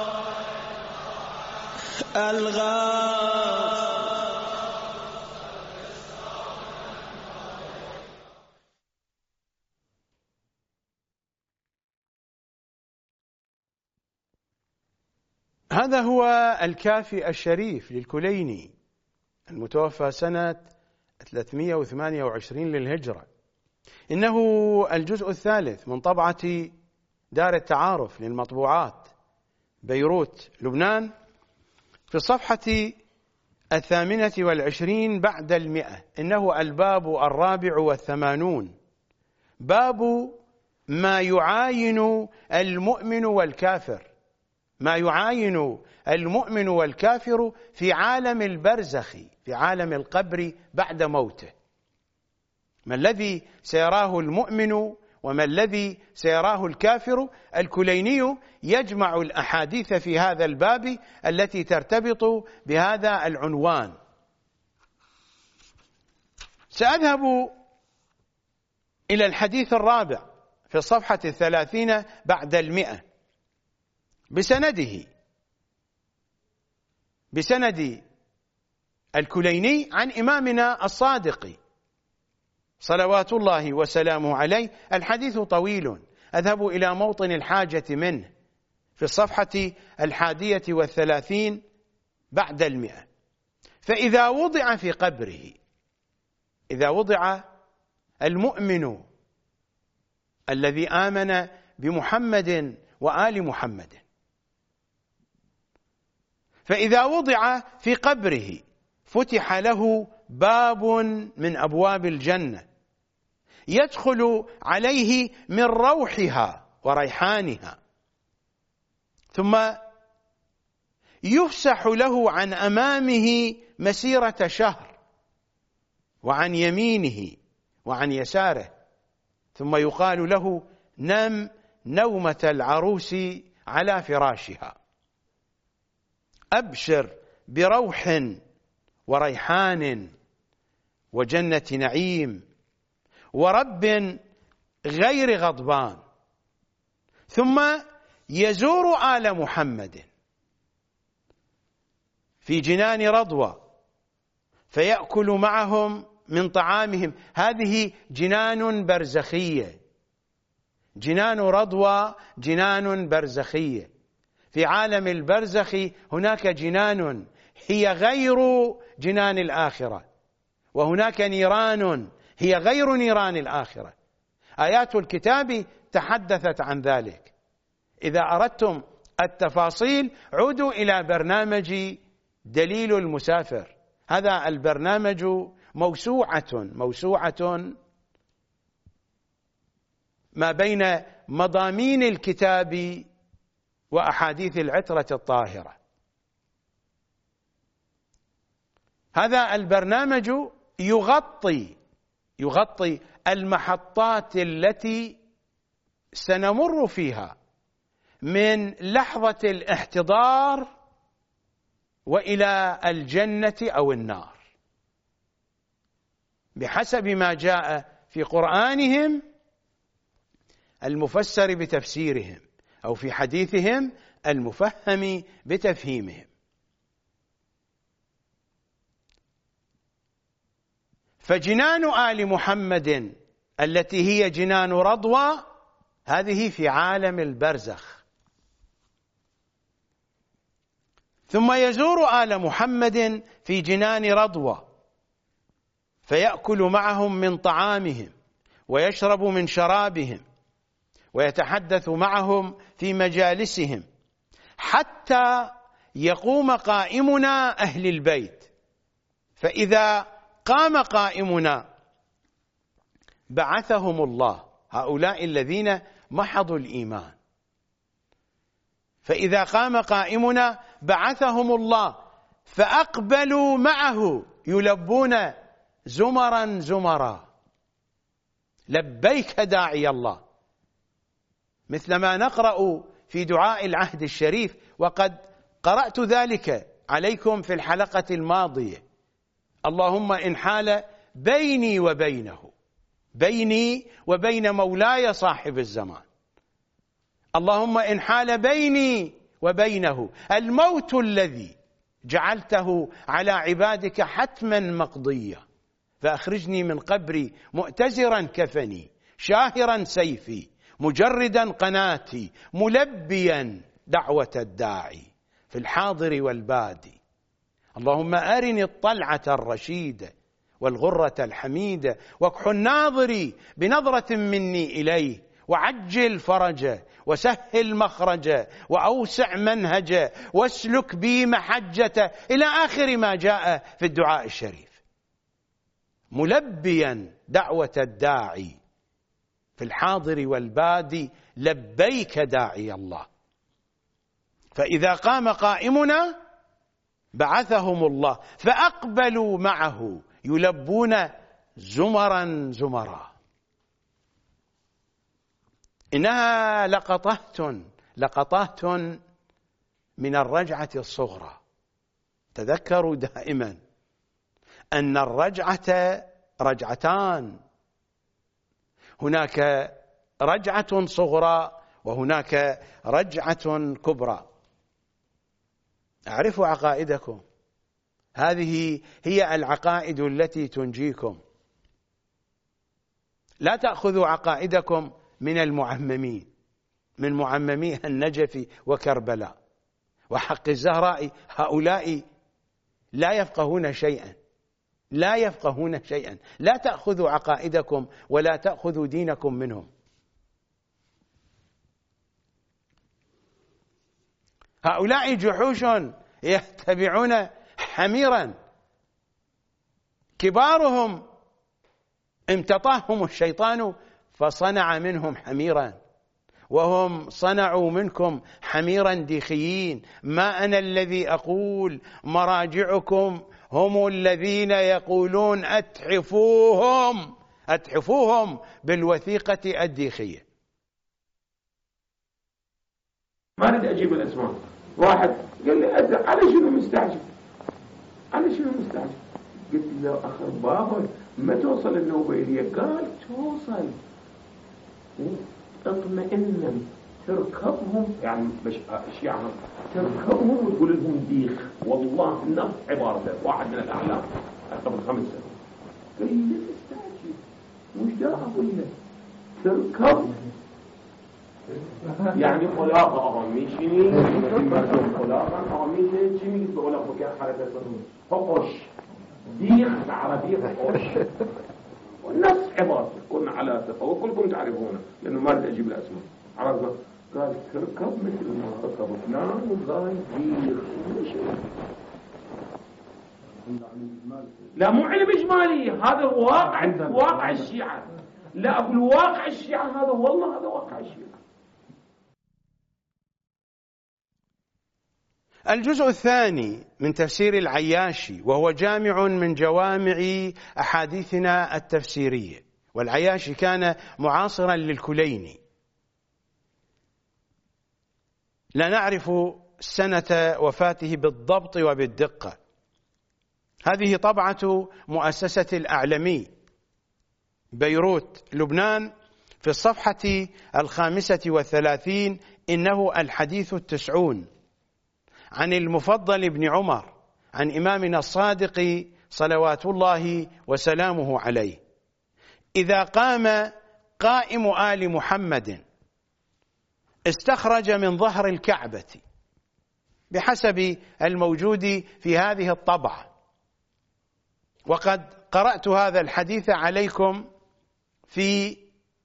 الغاف
هذا هو الكافي الشريف للكليني المتوفى سنة ثلاثمئة وثمانية وعشرين للهجرة. إنه الجزء الثالث من طبعة دار التعارف للمطبوعات بيروت لبنان، في الصفحة الثامنة والعشرين بعد المئة. إنه الباب الرابع والثمانون، باب ما يعاين المؤمن والكافر، ما يعاين المؤمن والكافر في عالم البرزخ، في عالم القبر بعد موته. ما الذي سيراه المؤمن وما الذي سيراه الكافر؟ الكليني يجمع الأحاديث في هذا الباب التي ترتبط بهذا العنوان. سأذهب إلى الحديث الرابع في الصفحة الثلاثين بعد المئة بسنده، بسند الكليني عن إمامنا الصادق صلوات الله وسلامه عليه. الحديث طويل، أذهب إلى موطن الحاجة منه في الصفحة الحادية والثلاثين بعد المئة. فإذا وضع في قبره، إذا وضع المؤمن الذي آمن بمحمد وآل محمد، فإذا وضع في قبره فتح له باب من أبواب الجنة يدخل عليه من روحها وريحانها، ثم يفسح له عن أمامه مسيرة شهر، وعن يمينه وعن يساره، ثم يقال له: نم نومة العروس على فراشها، أبشر بروح وريحان وجنة نعيم ورب غير غضبان. ثم يزور آل محمد في جنان رضوى فيأكل معهم من طعامهم. هذه جنان برزخية، جنان رضوى جنان برزخية. في عالم البرزخ هناك جنان هي غير جنان الآخرة، وهناك نيران هي غير نيران الآخرة. آيات الكتاب تحدثت عن ذلك. إذا أردتم التفاصيل عودوا إلى برنامج دليل المسافر. هذا البرنامج موسوعة موسوعة ما بين مضامين الكتاب وأحاديث العترة الطاهرة. هذا البرنامج يغطي يغطي المحطات التي سنمر فيها من لحظة الاحتضار وإلى الجنة أو النار، بحسب ما جاء في قرآنهم المفسر بتفسيرهم، أو في حديثهم المفهم بتفهيمهم. فجنان آل محمد التي هي جنان رضوى هذه في عالم البرزخ. ثم يزور آل محمد في جنان رضوى فيأكل معهم من طعامهم ويشرب من شرابهم ويتحدث معهم في مجالسهم، حتى يقوم قائمنا أهل البيت. فإذا قام قائمنا بعثهم الله، هؤلاء الذين محضوا الإيمان. فإذا قام قائمنا بعثهم الله فأقبلوا معه يلبون زمرا زمرا، لبيك داعي الله، مثل ما نقرأ في دعاء العهد الشريف، وقد قرأت ذلك عليكم في الحلقة الماضية. اللهم إن حال بيني وبينه، بيني وبين مولاي صاحب الزمان، اللهم إن حال بيني وبينه الموت الذي جعلته على عبادك حتما مقضيا، فأخرجني من قبري مؤتزرا كفني، شاهرا سيفي، مجردا قناتي، ملبيا دعوة الداعي في الحاضر والبادي. اللهم أرني الطلعة الرشيدة والغرة الحميدة، واكحل ناظري بنظرة مني إليه، وعجل فرجه، وسهل مخرجه، وأوسع منهجه، واسلك بي محجته، إلى آخر ما جاء في الدعاء الشريف. ملبيا دعوة الداعي في الحاضر والبادي، لبيك داعي الله. فإذا قام قائمنا بعثهم الله فأقبلوا معه يلبون زمرا زمرا. إنها لقطات لقطات من الرجعة الصغرى. تذكروا دائما أن الرجعة رجعتان، هناك رجعة صغرى وهناك رجعة كبرى. اعرفوا عقائدكم، هذه هي العقائد التي تنجيكم. لا تأخذوا عقائدكم من المعممين، من معممي النجف وكربلاء وحق الزهراء. هؤلاء لا يفقهون شيئا، لا يفقهون شيئا. لا تأخذوا عقائدكم ولا تأخذوا دينكم منهم. هؤلاء جحوش يتبعون حميرا، كبارهم امتطاهم الشيطان فصنع منهم حميرا، وهم صنعوا منكم حميرا ديخيين. ما أنا الذي أقول مراجعكم هم الذين يقولون أتحفوهم أتحفوهم بالوثيقة الديخية.
ما أريد أجيب الأسماء. واحد قال لي على شنو مستعجل على شنو مستعجل قلت له أخر بابا ما توصل النوبة إليه. قال توصل اطمئنا تركبهم يعني مش أشياء تركبهم وتقول لهم ديخ. والله نفس عبارته واحد من الأعلام قبل خمس سنوات قال لي مستعجل مش دا أقول لك تركب يعني خلاقة أغميشيني مردم خلاقة أغميشيني چی میگید به اولا بکر حرکت کنون فقش ديخ العربية فقش والنص عبارة كنا على ثقة وكلكم تعرفونه لأنه ما بدي أجيب الأسماء عرفنا. قال تركب مثل ما ركب فلان وقال ديخ لا مو علم إجمالي هذا واقع واقع الشيعة. لا أقول واقع الشيعة هذا والله هذا واقع الشيعة.
الجزء الثاني من تفسير العياشي وهو جامع من جوامع أحاديثنا التفسيرية. والعياشي كان معاصرا للكليني، لا نعرف سنة وفاته بالضبط وبالدقة. هذه طبعة مؤسسة الأعلمي بيروت لبنان في الصفحة الخامسة والثلاثين. إنه الحديث التسعون عن المفضل بن عمر عن إمامنا الصادق صلوات الله وسلامه عليه: إذا قام قائم آل محمد استخرج من ظهر الكعبة، بحسب الموجود في هذه الطبعة. وقد قرأت هذا الحديث عليكم في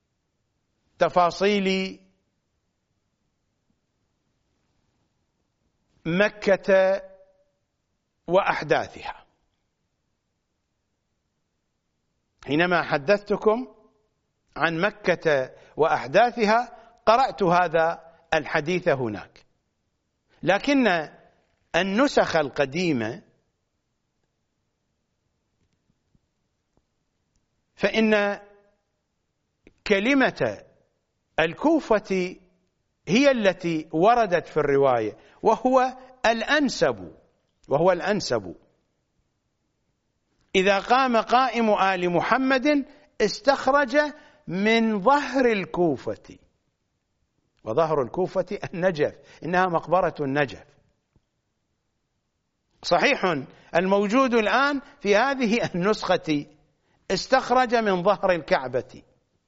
تفاصيل مكة وأحداثها. حينما حدثتكم عن مكة وأحداثها قرأت هذا الحديث هناك، لكن النسخ القديمة فإن كلمة الكوفة هي التي وردت في الرواية، وهو الأنسب وهو الأنسب. إذا قام قائم آل محمد استخرج من ظهر الكوفة، وظهر الكوفة النجف، إنها مقبرة النجف. صحيح الموجود الآن في هذه النسخة استخرج من ظهر الكعبة،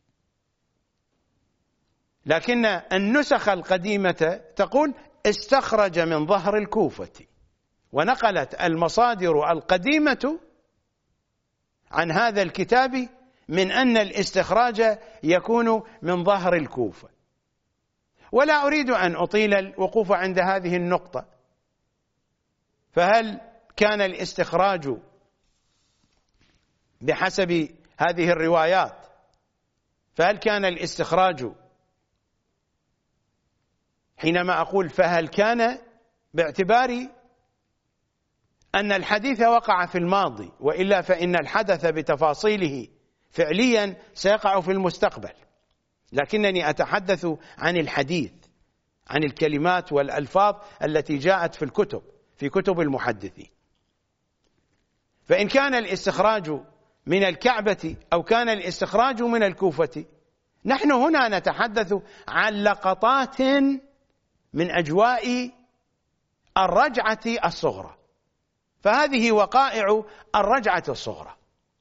لكن النسخ القديمة تقول استخرج من ظهر الكوفة. ونقلت المصادر القديمة عن هذا الكتاب من أن الاستخراج يكون من ظهر الكوفة. ولا أريد أن أطيل الوقوف عند هذه النقطة، فهل كان الاستخراج بحسب هذه الروايات فهل كان الاستخراج حينما أقول فهل كان باعتبار أن الحديث وقع في الماضي، وإلا فإن الحدث بتفاصيله فعليا سيقع في المستقبل، لكنني أتحدث عن الحديث، عن الكلمات والألفاظ التي جاءت في الكتب في كتب المحدثين. فإن كان الاستخراج من الكعبة أو كان الاستخراج من الكوفة، نحن هنا نتحدث عن لقطات من أجواء الرجعة الصغرى، فهذه وقائع الرجعة الصغرى.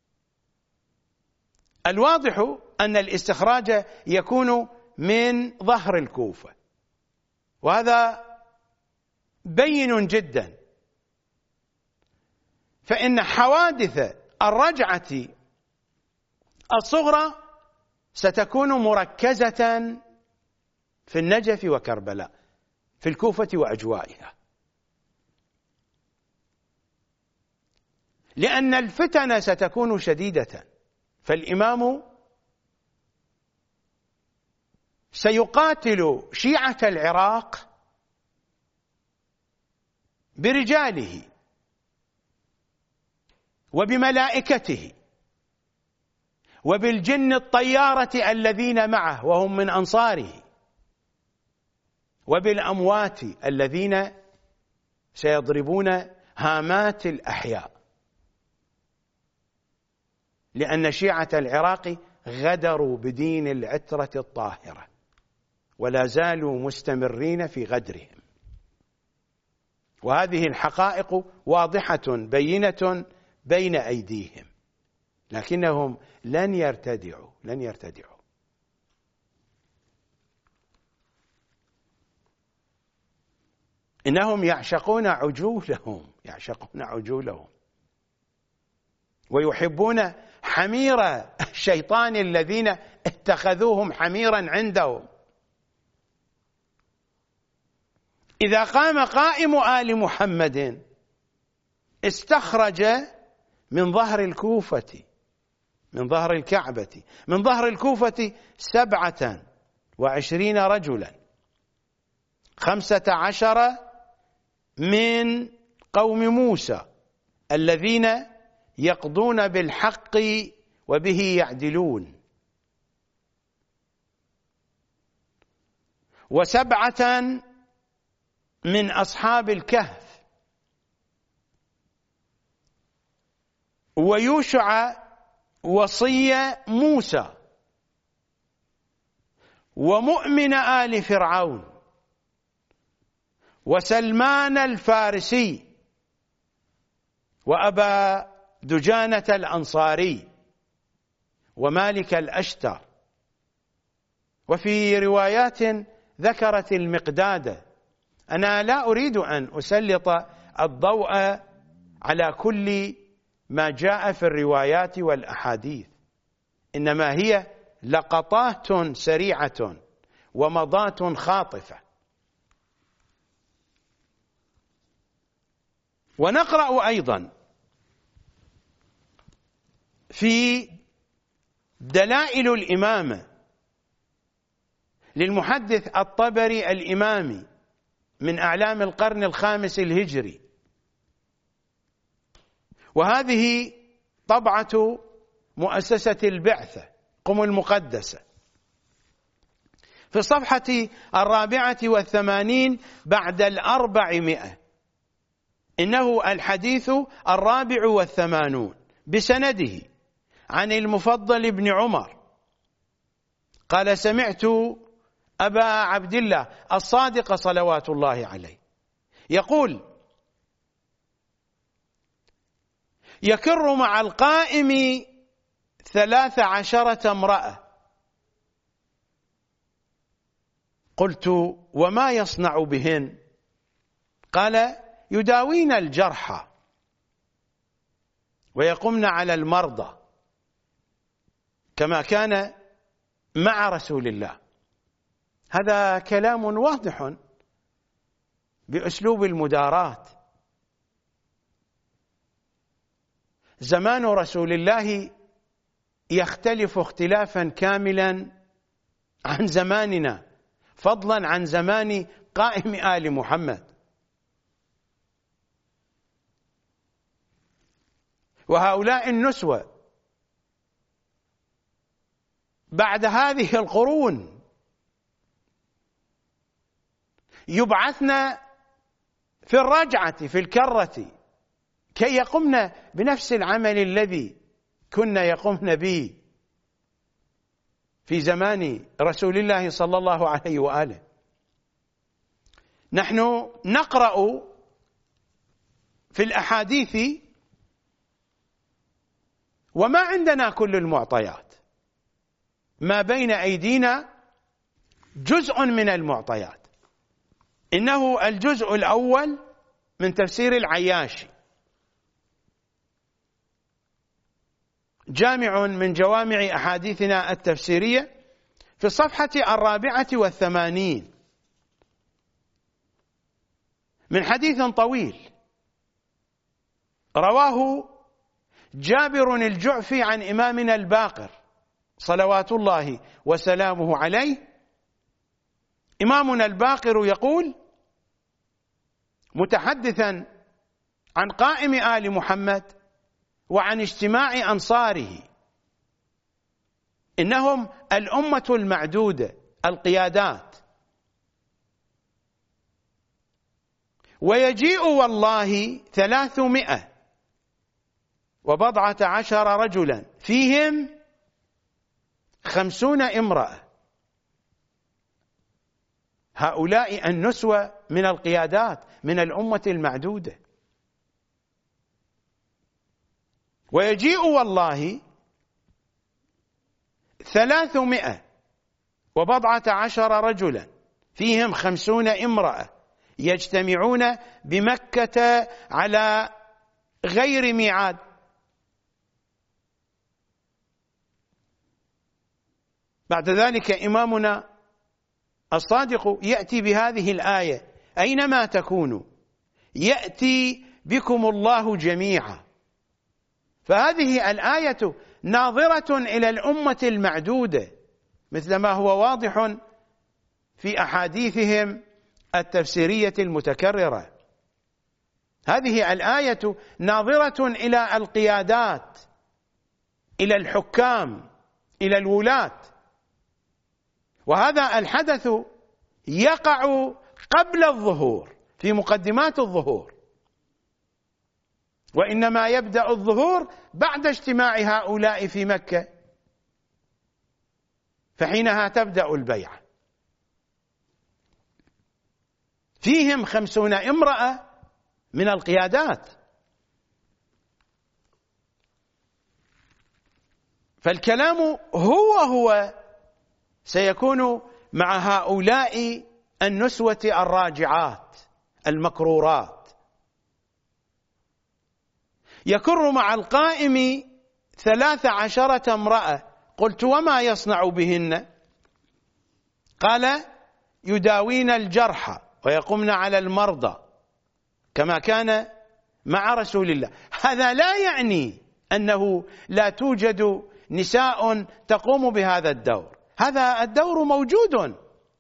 الواضح أن الاستخراج يكون من ظهر الكوفة، وهذا بين جدا، فإن حوادث الرجعة الصغرى ستكون مركزة في النجف وكربلاء، في الكوفة وأجوائها، لأن الفتن ستكون شديدة. فالإمام سيقاتل شيعة العراق برجاله وبملائكته وبالجن الطيارة الذين معه وهم من أنصاره وبالأموات الذين سيضربون هامات الأحياء، لأن شيعة العراق غدروا بدين العترة الطاهرة ولا زالوا مستمرين في غدرهم، وهذه الحقائق واضحة بينة بين أيديهم، لكنهم لن يرتدعوا لن يرتدعوا. إنهم يعشقون عجولهم يعشقون عجولهم ويحبون حمير الشيطان الذين اتخذوهم حميرا عندهم. إذا قام قائم آل محمد استخرج من ظهر الكوفة من ظهر الكعبة من ظهر الكوفة سبعة وعشرين رجلا، خمسة عشر من قوم موسى الذين يقضون بالحق وبه يعدلون، وسبعة من أصحاب الكهف، ويوشع وصي موسى، ومؤمن آل فرعون، وسلمان الفارسي، وأبا دجانة الأنصاري، ومالك الأشتر. وفي روايات ذكرت المقداد. أنا لا أريد أن أسلط الضوء على كل ما جاء في الروايات والأحاديث، إنما هي لقطات سريعة ومضات خاطفة. ونقرأ أيضا في دلائل الإمامة للمحدث الطبري الإمامي من أعلام القرن الخامس الهجري، وهذه طبعة مؤسسة البعثة قم المقدسة، في الصفحة الرابعة والثمانين بعد الأربعمائة. إنه الحديث الرابع والثمانون بسنده عن المفضل بن عمر قال: سمعت أبا عبد الله الصادق صلوات الله عليه يقول: يكر مع القائم ثلاث عشرة امرأة. قلت: وما يصنع بهن؟ قال: يداوين الجرحى ويقمن على المرضى كما كان مع رسول الله. هذا كلام واضح بأسلوب المداراة. زمان رسول الله يختلف اختلافا كاملا عن زماننا، فضلا عن زمان قائم آل محمد. وهؤلاء النسوة بعد هذه القرون يبعثن في الرجعة في الكرة كي يقمن بنفس العمل الذي كنا يقمن به في زمان رسول الله صلى الله عليه وآله. نحن نقرأ في الأحاديث وما عندنا كل المعطيات، ما بين أيدينا جزء من المعطيات. إنه الجزء الأول من تفسير العياشي، جامع من جوامع أحاديثنا التفسيرية، في الصفحة الرابعة والثمانين، من حديث طويل رواه جابر الجعفي عن إمامنا الباقر صلوات الله وسلامه عليه إمامنا الباقر يقول متحدثا عن قائم آل محمد وعن اجتماع أنصاره: إنهم الأمة المعدودة القيادات، ويجيء والله ثلاثمائة وبضعة عشر رجلا فيهم خمسون امرأة. هؤلاء النسوة من القيادات من الأمة المعدودة. ويجيء والله ثلاثمائة وبضعة عشر رجلا فيهم خمسون امرأة يجتمعون بمكة على غير ميعاد. بعد ذلك إمامنا الصادق يأتي بهذه الآية: أينما تكونوا يأتي بكم الله جميعا. فهذه الآية ناظرة إلى الأمة المعدودة مثل ما هو واضح في أحاديثهم التفسيرية المتكررة. هذه الآية ناظرة إلى القيادات، إلى الحكام، إلى الولاة. وهذا الحدث يقع قبل الظهور، في مقدمات الظهور، وإنما يبدأ الظهور بعد اجتماع هؤلاء في مكة، فحينها تبدأ البيعة. فيهم خمسون امرأة من القيادات. فالكلام هو هو سيكون مع هؤلاء النسوة الراجعات المكرورات. يكر مع القائم ثلاث عشرة امرأة. قلت: وما يصنع بهن؟ قال: يداوين الجرحى ويقمن على المرضى كما كان مع رسول الله. هذا لا يعني أنه لا توجد نساء تقوم بهذا الدور، هذا الدور موجود.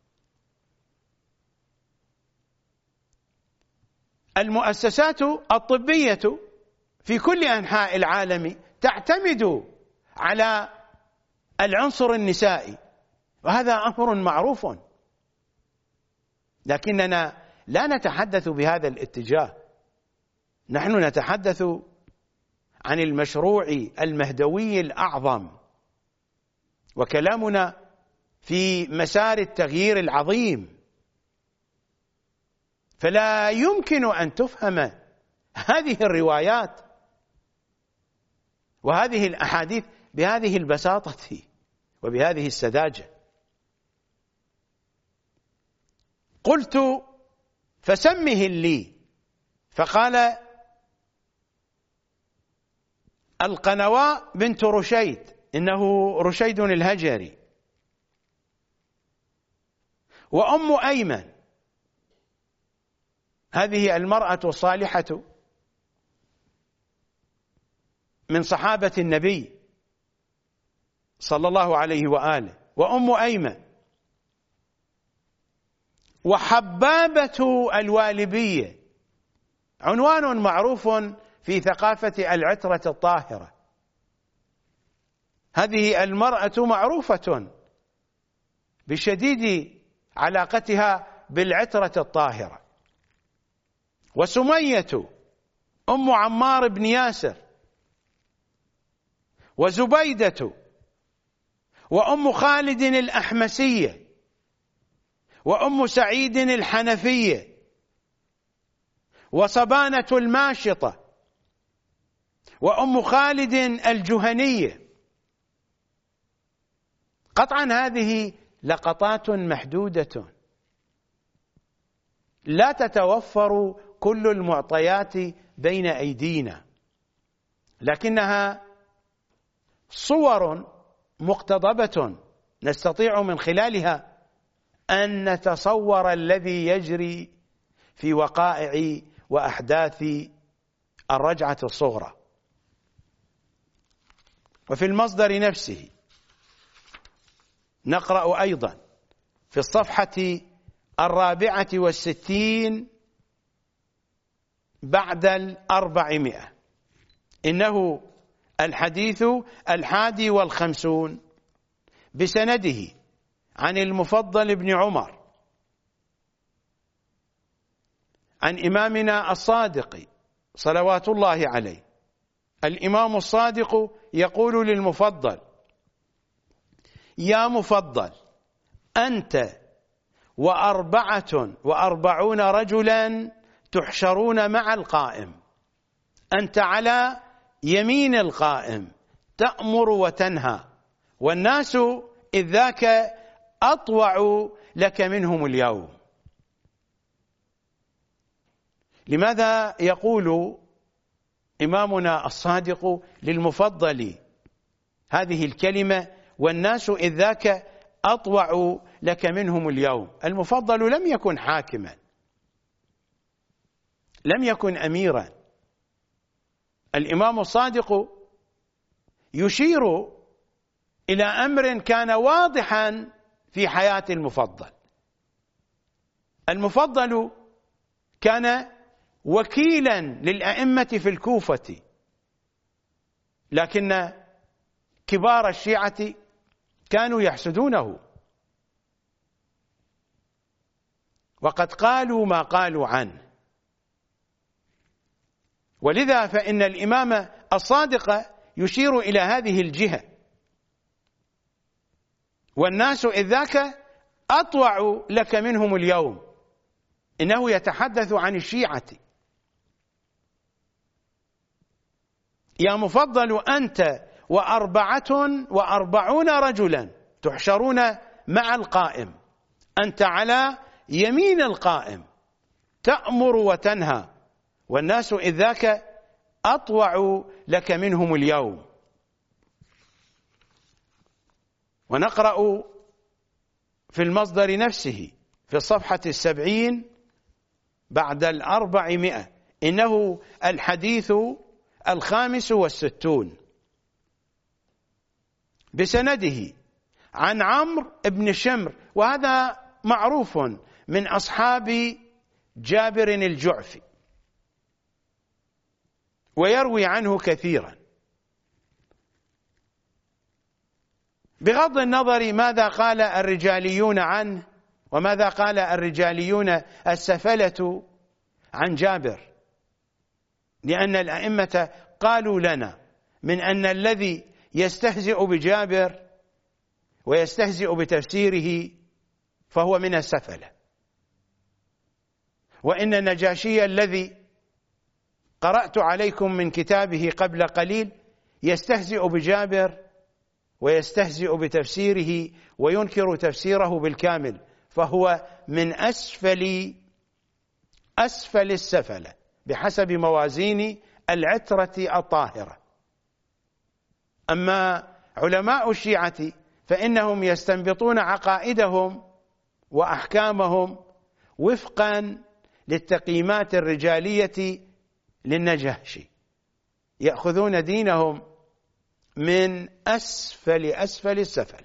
المؤسسات الطبية في كل أنحاء العالم تعتمد على العنصر النسائي، وهذا أمر معروف، لكننا لا نتحدث بهذا الاتجاه. نحن نتحدث عن المشروع المهدوي الأعظم، وكلامنا في مسار التغيير العظيم. فلا يمكن أن تفهم هذه الروايات وهذه الأحاديث بهذه البساطة وبهذه السذاجة. قلت: فسمه لي. فقال: القنواء بنت رشيد، إنه رشيد الهجري. وأم أيمن، هذه المرأة الصالحة من صحابة النبي صلى الله عليه وآله. وأم أيمن. وحبابة الوالبية، عنوان معروف في ثقافة العترة الطاهرة. هذه المرأة معروفة بشديد علاقتها بالعترة الطاهرة. وسمية أم عمار بن ياسر. وزبيدة وأم خالد الأحمسية. وأم سعيد الحنفية. وصبانة الماشطة. وأم خالد الجهنية. قطعا هذه لقطات محدودة، لا تتوفر كل المعطيات بين أيدينا، لكنها صور مقتضبة نستطيع من خلالها أن نتصور الذي يجري في وقائع وأحداث الرجعة الصغرى. وفي المصدر نفسه نقرأ أيضا في الصفحة الرابعة والستين بعد الأربعمائة. إنه الحديث الحادي والخمسون بسنده عن المفضل بن عمر عن إمامنا الصادق صلوات الله عليه. الإمام الصادق يقول للمفضل: يا مفضل، أنت وأربعة وأربعون رجلا تحشرون مع القائم، أنت على يمين القائم تأمر وتنهى، والناس إذ ذاك أطوع لك منهم اليوم. لماذا يقول إمامنا الصادق للمفضل هذه الكلمة والناس إذ ذاك أطوع لك منهم اليوم؟ المفضل لم يكن حاكما، لم يكن أميرا. الإمام الصادق يشير إلى أمر كان واضحا في حياة المفضل. المفضل كان وكيلا للأئمة في الكوفة، لكن كبار الشيعة كانوا يحسدونه، وقد قالوا ما قالوا عنه. ولذا فإن الإمام الصادق يشير إلى هذه الجهة: والناس إذ ذاك أطوع لك منهم اليوم. إنه يتحدث عن الشيعة. يا مفضل، أنت وأربعة وأربعون رجلا تحشرون مع القائم، أنت على يمين القائم تأمر وتنهى، والناس إذ ذاك أطوع لك منهم اليوم. ونقرأ في المصدر نفسه في الصفحة السبعين بعد الأربعمائة: إنه الحديث الخامس والستون بسنده عن عمرو بن شمر، وهذا معروف من أصحاب جابر الجعفي ويروي عنه كثيرا، بغض النظر ماذا قال الرجاليون عنه وماذا قال الرجاليون السفلة عن جابر، لأن الأئمة قالوا لنا من أن الذي يستهزئ بجابر ويستهزئ بتفسيره فهو من السفلة. وإن النجاشي الذي قرأت عليكم من كتابه قبل قليل يستهزئ بجابر ويستهزئ بتفسيره وينكر تفسيره بالكامل، فهو من أسفل أسفل السفلة بحسب موازين العترة الطاهرة. أما علماء الشيعة فإنهم يستنبطون عقائدهم وأحكامهم وفقا للتقييمات الرجالية للنجاشي، يأخذون دينهم من أسفل أسفل السفل.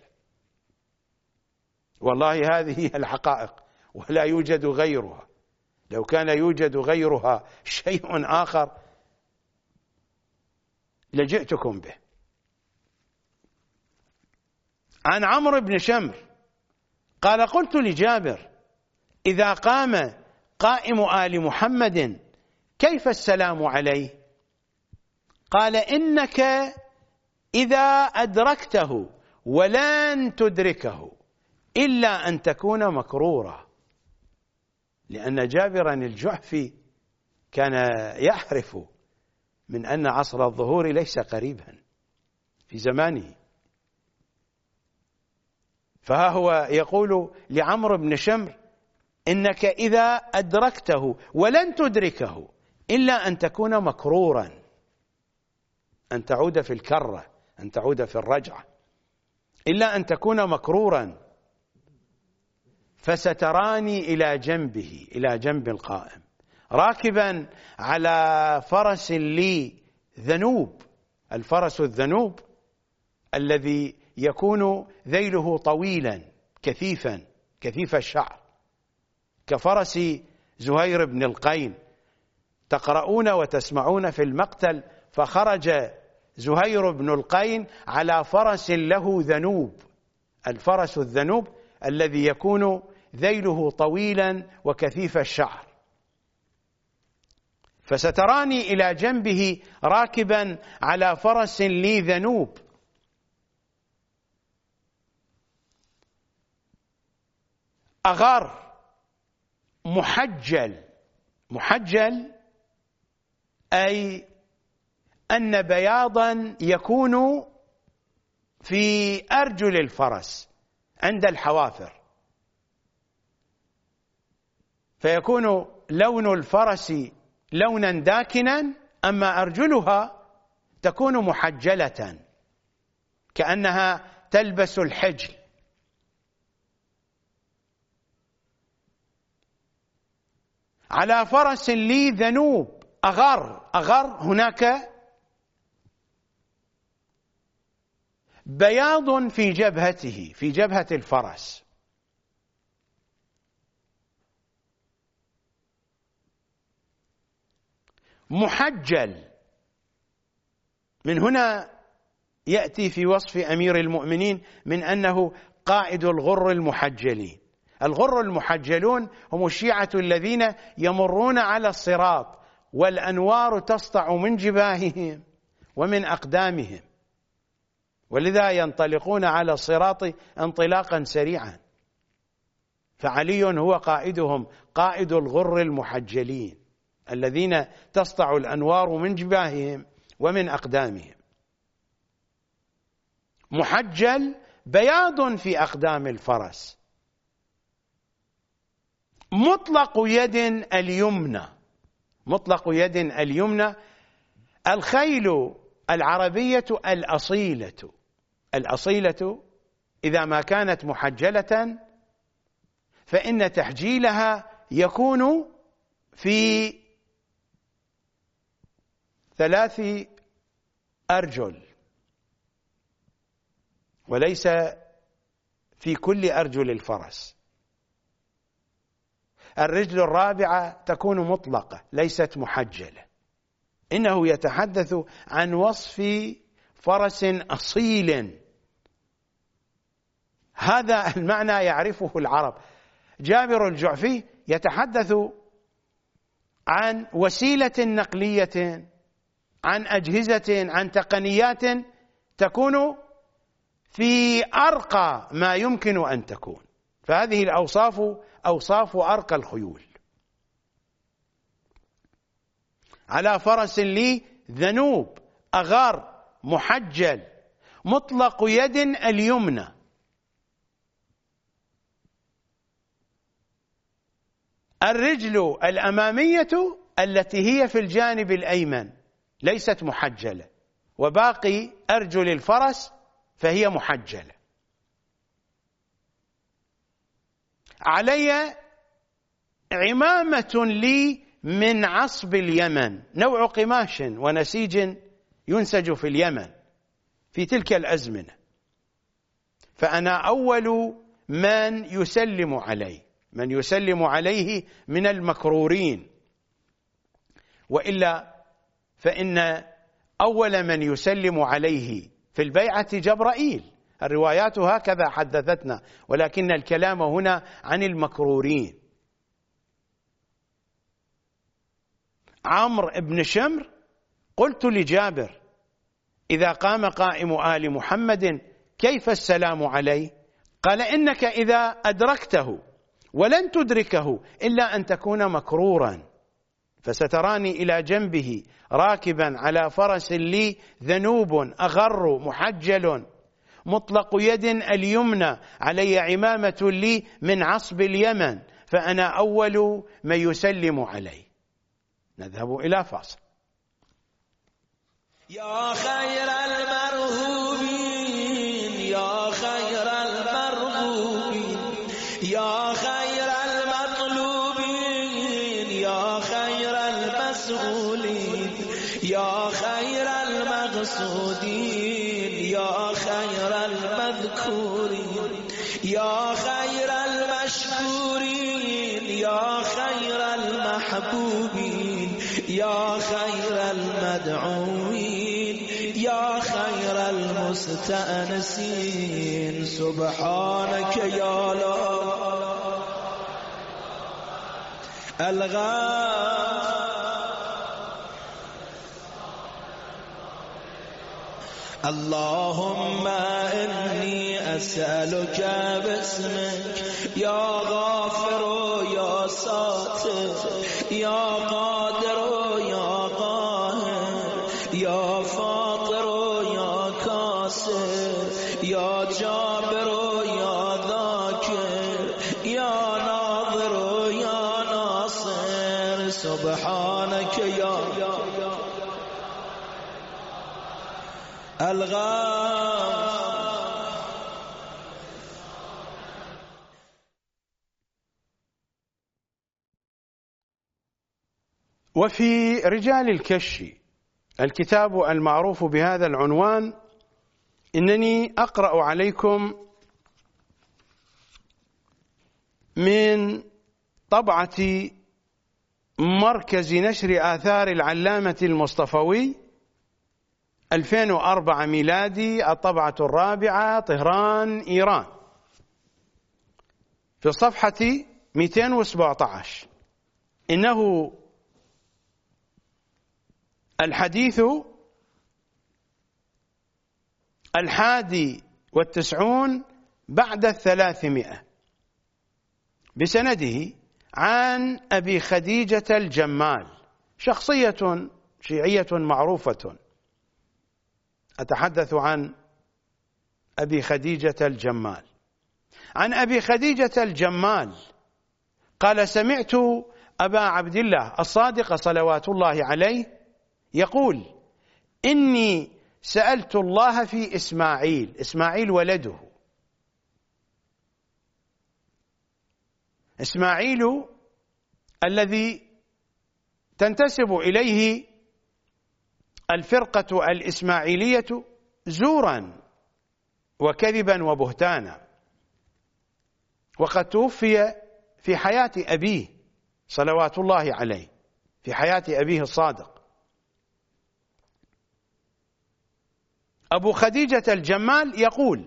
والله هذه هي الحقائق ولا يوجد غيرها. لو كان يوجد غيرها شيء آخر لجئتكم به. عن عمرو بن شمر قال: قلت لجابر: إذا قام قائم آل محمد كيف السلام عليه؟ قال: إنك إذا أدركته ولن تدركه إلا أن تكون مكرورا، لأن جابرا الجعفي كان يعرف من أن عصر الظهور ليس قريبا في زمانه، فها هو يقول لعمرو بن شمر: إنك إذا أدركته ولن تدركه إلا أن تكون مكرورا، أن تعود في الكرة، أن تعود في الرجعة، إلا أن تكون مكرورا، فستراني إلى جنبه، إلى جنب القائم، راكبا على فرس لي ذنوب. الفرس الذنوب الذي يكون ذيله طويلا كثيفا كثيف الشعر، كفرس زهير بن القين. تقرؤون وتسمعون في المقتل: فخرج زهير بن القين على فرس له ذنوب. الفرس الذنوب الذي يكون ذيله طويلا وكثيف الشعر. فستراني إلى جنبه راكبا على فرس لي ذنوب. أغار محجل. محجل أي أن بياضا يكون في أرجل الفرس عند الحوافر، فيكون لون الفرس لونا داكنا، أما أرجلها تكون محجلة كأنها تلبس الحجل. على فرس لي ذنوب. أغر أغر هناك بياض في جبهته، في جبهة الفرس. محجل، من هنا يأتي في وصف أمير المؤمنين من أنه قائد الغر المحجلين. الغر المحجلون هم الشيعة الذين يمرون على الصراط والأنوار تسطع من جباههم ومن أقدامهم، ولذا ينطلقون على الصراط انطلاقا سريعا. فعلي هو قائدهم، قائد الغر المحجلين الذين تسطع الأنوار من جباههم ومن أقدامهم. محجل بياض في أقدام الفرس. مطلق يد اليمنى. مطلق يد اليمنى. الخيل العربية الأصيلة. الأصيلة إذا ما كانت محجلة فإن تحجيلها يكون في ثلاث أرجل وليس في كل أرجل الفرس. الرجل الرابعة تكون مطلقة ليست محجلة. إنه يتحدث عن وصف فرس أصيل. هذا المعنى يعرفه العرب. جابر الجعفي يتحدث عن وسيلة نقلية، عن أجهزة، عن تقنيات تكون في أرقى ما يمكن أن تكون. فهذه الأوصاف أوصاف أرقى الخيول. على فرس لي ذنوب. أغار محجل. مطلق يد اليمنى. الرجل الأمامية التي هي في الجانب الأيمن ليست محجلة، وباقي أرجل الفرس فهي محجلة. علي عمامة لي من عصب اليمن، نوع قماش ونسيج ينسج في اليمن في تلك الأزمنة، فأنا أول من يسلم عليه، من يسلم عليه من المكرورين، وإلا فإن أول من يسلم عليه في البيعة جبرائيل. الروايات هكذا حدثتنا، ولكن الكلام هنا عن المكرورين. عمرو بن شمر: قلت لجابر: إذا قام قائم آل محمد كيف السلام عليه؟ قال: إنك إذا أدركته ولن تدركه إلا أن تكون مكرورا، فستراني إلى جنبه راكبا على فرس لي ذنوب أغر محجل، مطلق يد اليمنى، علي عمامة لي من عصب اليمن، فأنا أول من يسلم عليه. نذهب إلى فاصل.
يا خير المرهوبين، يا خير المرغوبين، يا خير المطلوبين، يا خير المسؤولين، يا خير المقصودين، يا خير المذكورين، يا خير المشكورين، يا خير المحبوبين يا خير المدعوين يا خير المستأنسين سبحانك يا لا الغالب اللهم إني أسألك باسمك يا غافر يا ساتر يا قادر يا قاهر يا فاطر يا كاسر يا جابر يا ذاكر يا ناظر يا ناصر سبحانك يا الغاف.
وفي رجال الكش الكتاب المعروف بهذا العنوان إنني أقرأ عليكم من طبعة مركز نشر آثار العلامة المصطفوي ألفين وأربعة ميلادي، الطبعة الرابعة، طهران، إيران، في الصفحة مئتين وسبعة عشر. إنه الحديث الحادي والتسعون بعد الثلاثمائة بسنده عن أبي خديجة الجمال، شخصية شيعية معروفة. أتحدث عن أبي خديجة الجمال. عن أبي خديجة الجمال قال: سمعت أبا عبد الله الصادق صلوات الله عليه يقول: إني سألت الله في إسماعيل، إسماعيل ولده، إسماعيل الذي تنتسب إليه الفرقة الإسماعيلية زورا وكذبا وبهتانا، وقد توفي في حياة أبيه صلوات الله عليه، في حياة أبيه الصادق. أبو خديجة الجمال يقول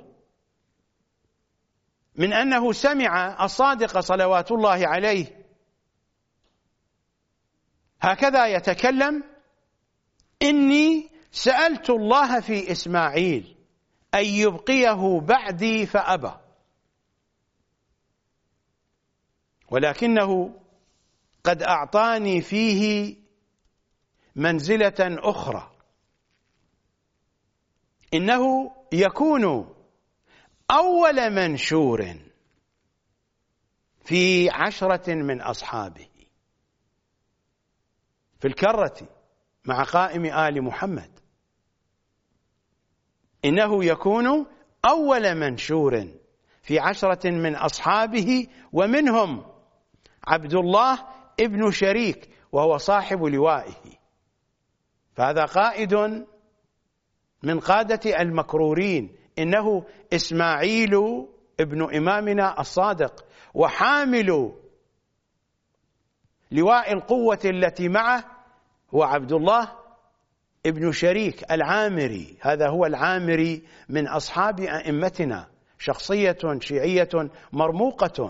من أنه سمع الصادق صلوات الله عليه هكذا يتكلم: إني سألت الله في إسماعيل أن يبقيه بعدي فأبى، ولكنه قد أعطاني فيه منزلة أخرى، إنه يكون أول منشور في عشرة من أصحابه في الكرة مع قائم آل محمد، إنه يكون أول منشور في عشرة من أصحابه، ومنهم عبد الله ابن شريك وهو صاحب لوائه، فهذا قائد من قادة المكرورين، إنه إسماعيل ابن إمامنا الصادق، وحامل لواء القوة التي معه هو عبد الله ابن شريك العامري، هذا هو العامري من أصحاب أئمتنا، شخصية شيعية مرموقة.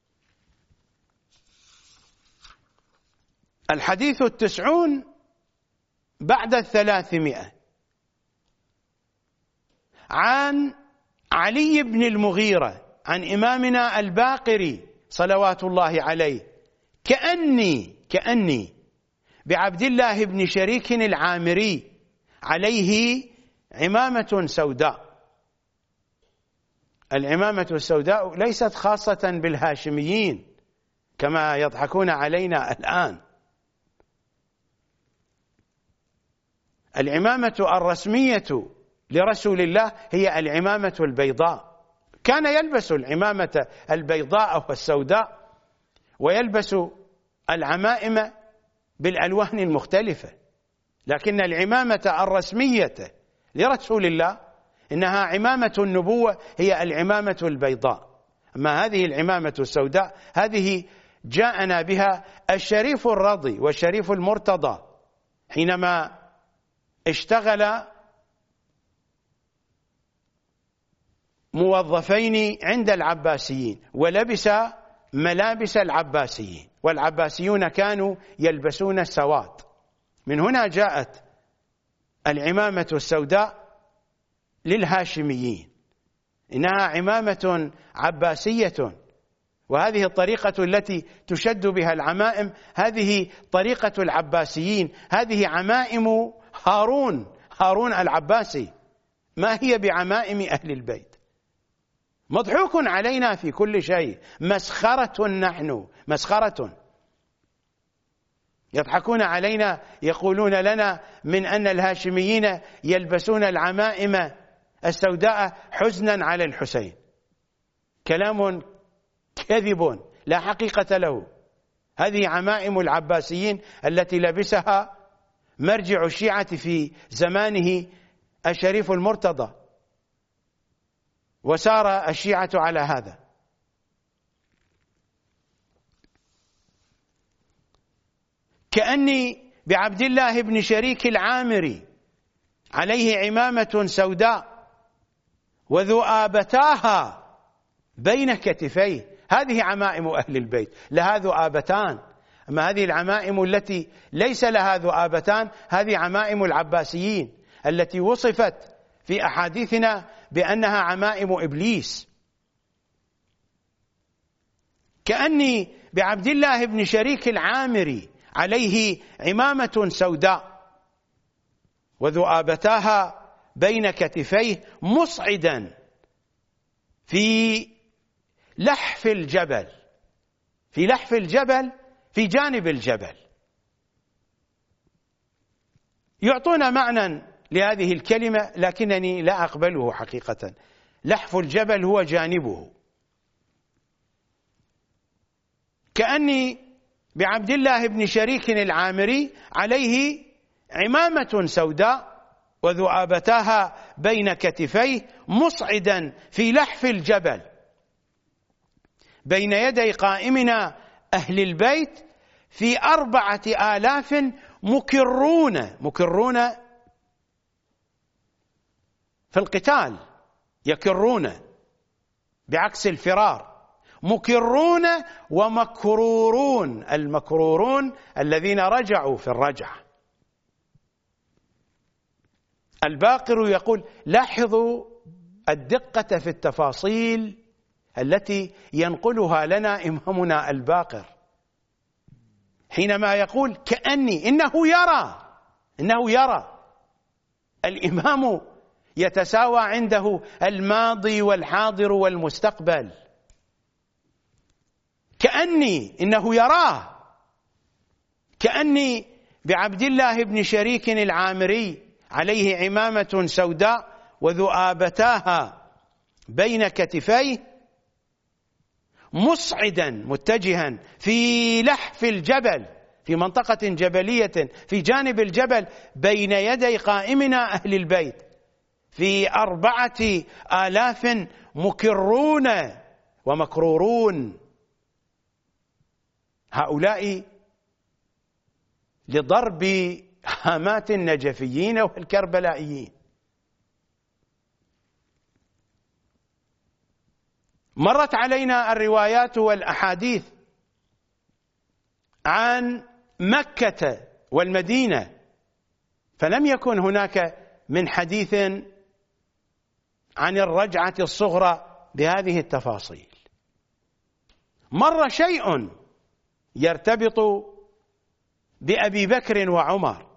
الحديث التسعون بعد الثلاثمائة عن علي بن المغيرة عن إمامنا الباقري صلوات الله عليه: كأني كأني بعبد الله بن شريك العامري عليه عمامة سوداء. العمامة السوداء ليست خاصة بالهاشميين كما يضحكون علينا الآن، العمامة الرسمية لرسول الله هي العمامة البيضاء. كان يلبس العمامة البيضاء والسوداء، ويلبس العمائم بالألوان المختلفة، لكن العمامة الرسمية لرسول الله إنها عمامة النبوة، هي العمامة البيضاء. أما هذه العمامة السوداء هذه جاءنا بها الشريف الرضي والشريف المرتضى حينما اشتغل موظفين عند العباسيين ولبس ملابس العباسيين، والعباسيون كانوا يلبسون السواد. من هنا جاءت العمامة السوداء للهاشميين، إنها عمامة عباسية، وهذه الطريقة التي تشد بها العمائم هذه طريقة العباسيين، هذه عمائم هارون هارون العباسي، ما هي بعمائم أهل البيت. مضحوك علينا في كل شيء، مسخرة نحن، مسخرة. يضحكون علينا يقولون لنا من أن الهاشميين يلبسون العمائم السوداء حزنا على الحسين. كلام كذب لا حقيقة له. هذه عمائم العباسيين التي لبسها مرجع الشيعة في زمانه الشريف المرتضى، وسار الشيعة على هذا. كأني بعبد الله بن شريك العامري عليه عمامة سوداء وذؤابتاها بين كتفيه، هذه عمائم أهل البيت لها ذؤابتان. أما هذه العمائم التي ليس لها ذؤابتان هذه عمائم العباسيين التي وصفت في أحاديثنا بأنها عمائم إبليس. كأني بعبد الله بن شريك العامري عليه عمامة سوداء وذؤابتاها بين كتفيه مصعدا في لحف الجبل، في لحف الجبل في جانب الجبل. يعطون معنى لهذه الكلمة لكنني لا أقبله حقيقة. لحف الجبل هو جانبه. كأني بعبد الله بن شريك العامري عليه عمامة سوداء وذؤابتاها بين كتفيه مصعدا في لحف الجبل بين يدي قائمنا أهل البيت في أربعة آلاف مكرون. مكرون في القتال، يكرون بعكس الفرار. مكرون ومكرورون، المكرورون الذين رجعوا في الرجعة. الباقر يقول: لاحظوا الدقة في التفاصيل التي ينقلها لنا إمامنا الباقر حينما يقول كأني، إنه يرى إنه يرى الإمام يتساوى عنده الماضي والحاضر والمستقبل. كأني، إنه يراه. كأني بعبد الله بن شريك العامري عليه عمامة سوداء وذؤابتاها بين كتفيه مصعدا متجها في لحف الجبل، في منطقة جبلية في جانب الجبل بين يدي قائمنا أهل البيت في أربعة آلاف مكرون ومكرورون. هؤلاء لضرب هامات النجفيين والكربلائيين. مرت علينا الروايات والأحاديث عن مكة والمدينة، فلم يكن هناك من حديث عن الرجعة الصغرى بهذه التفاصيل. مر شيء يرتبط بأبي بكر وعمر،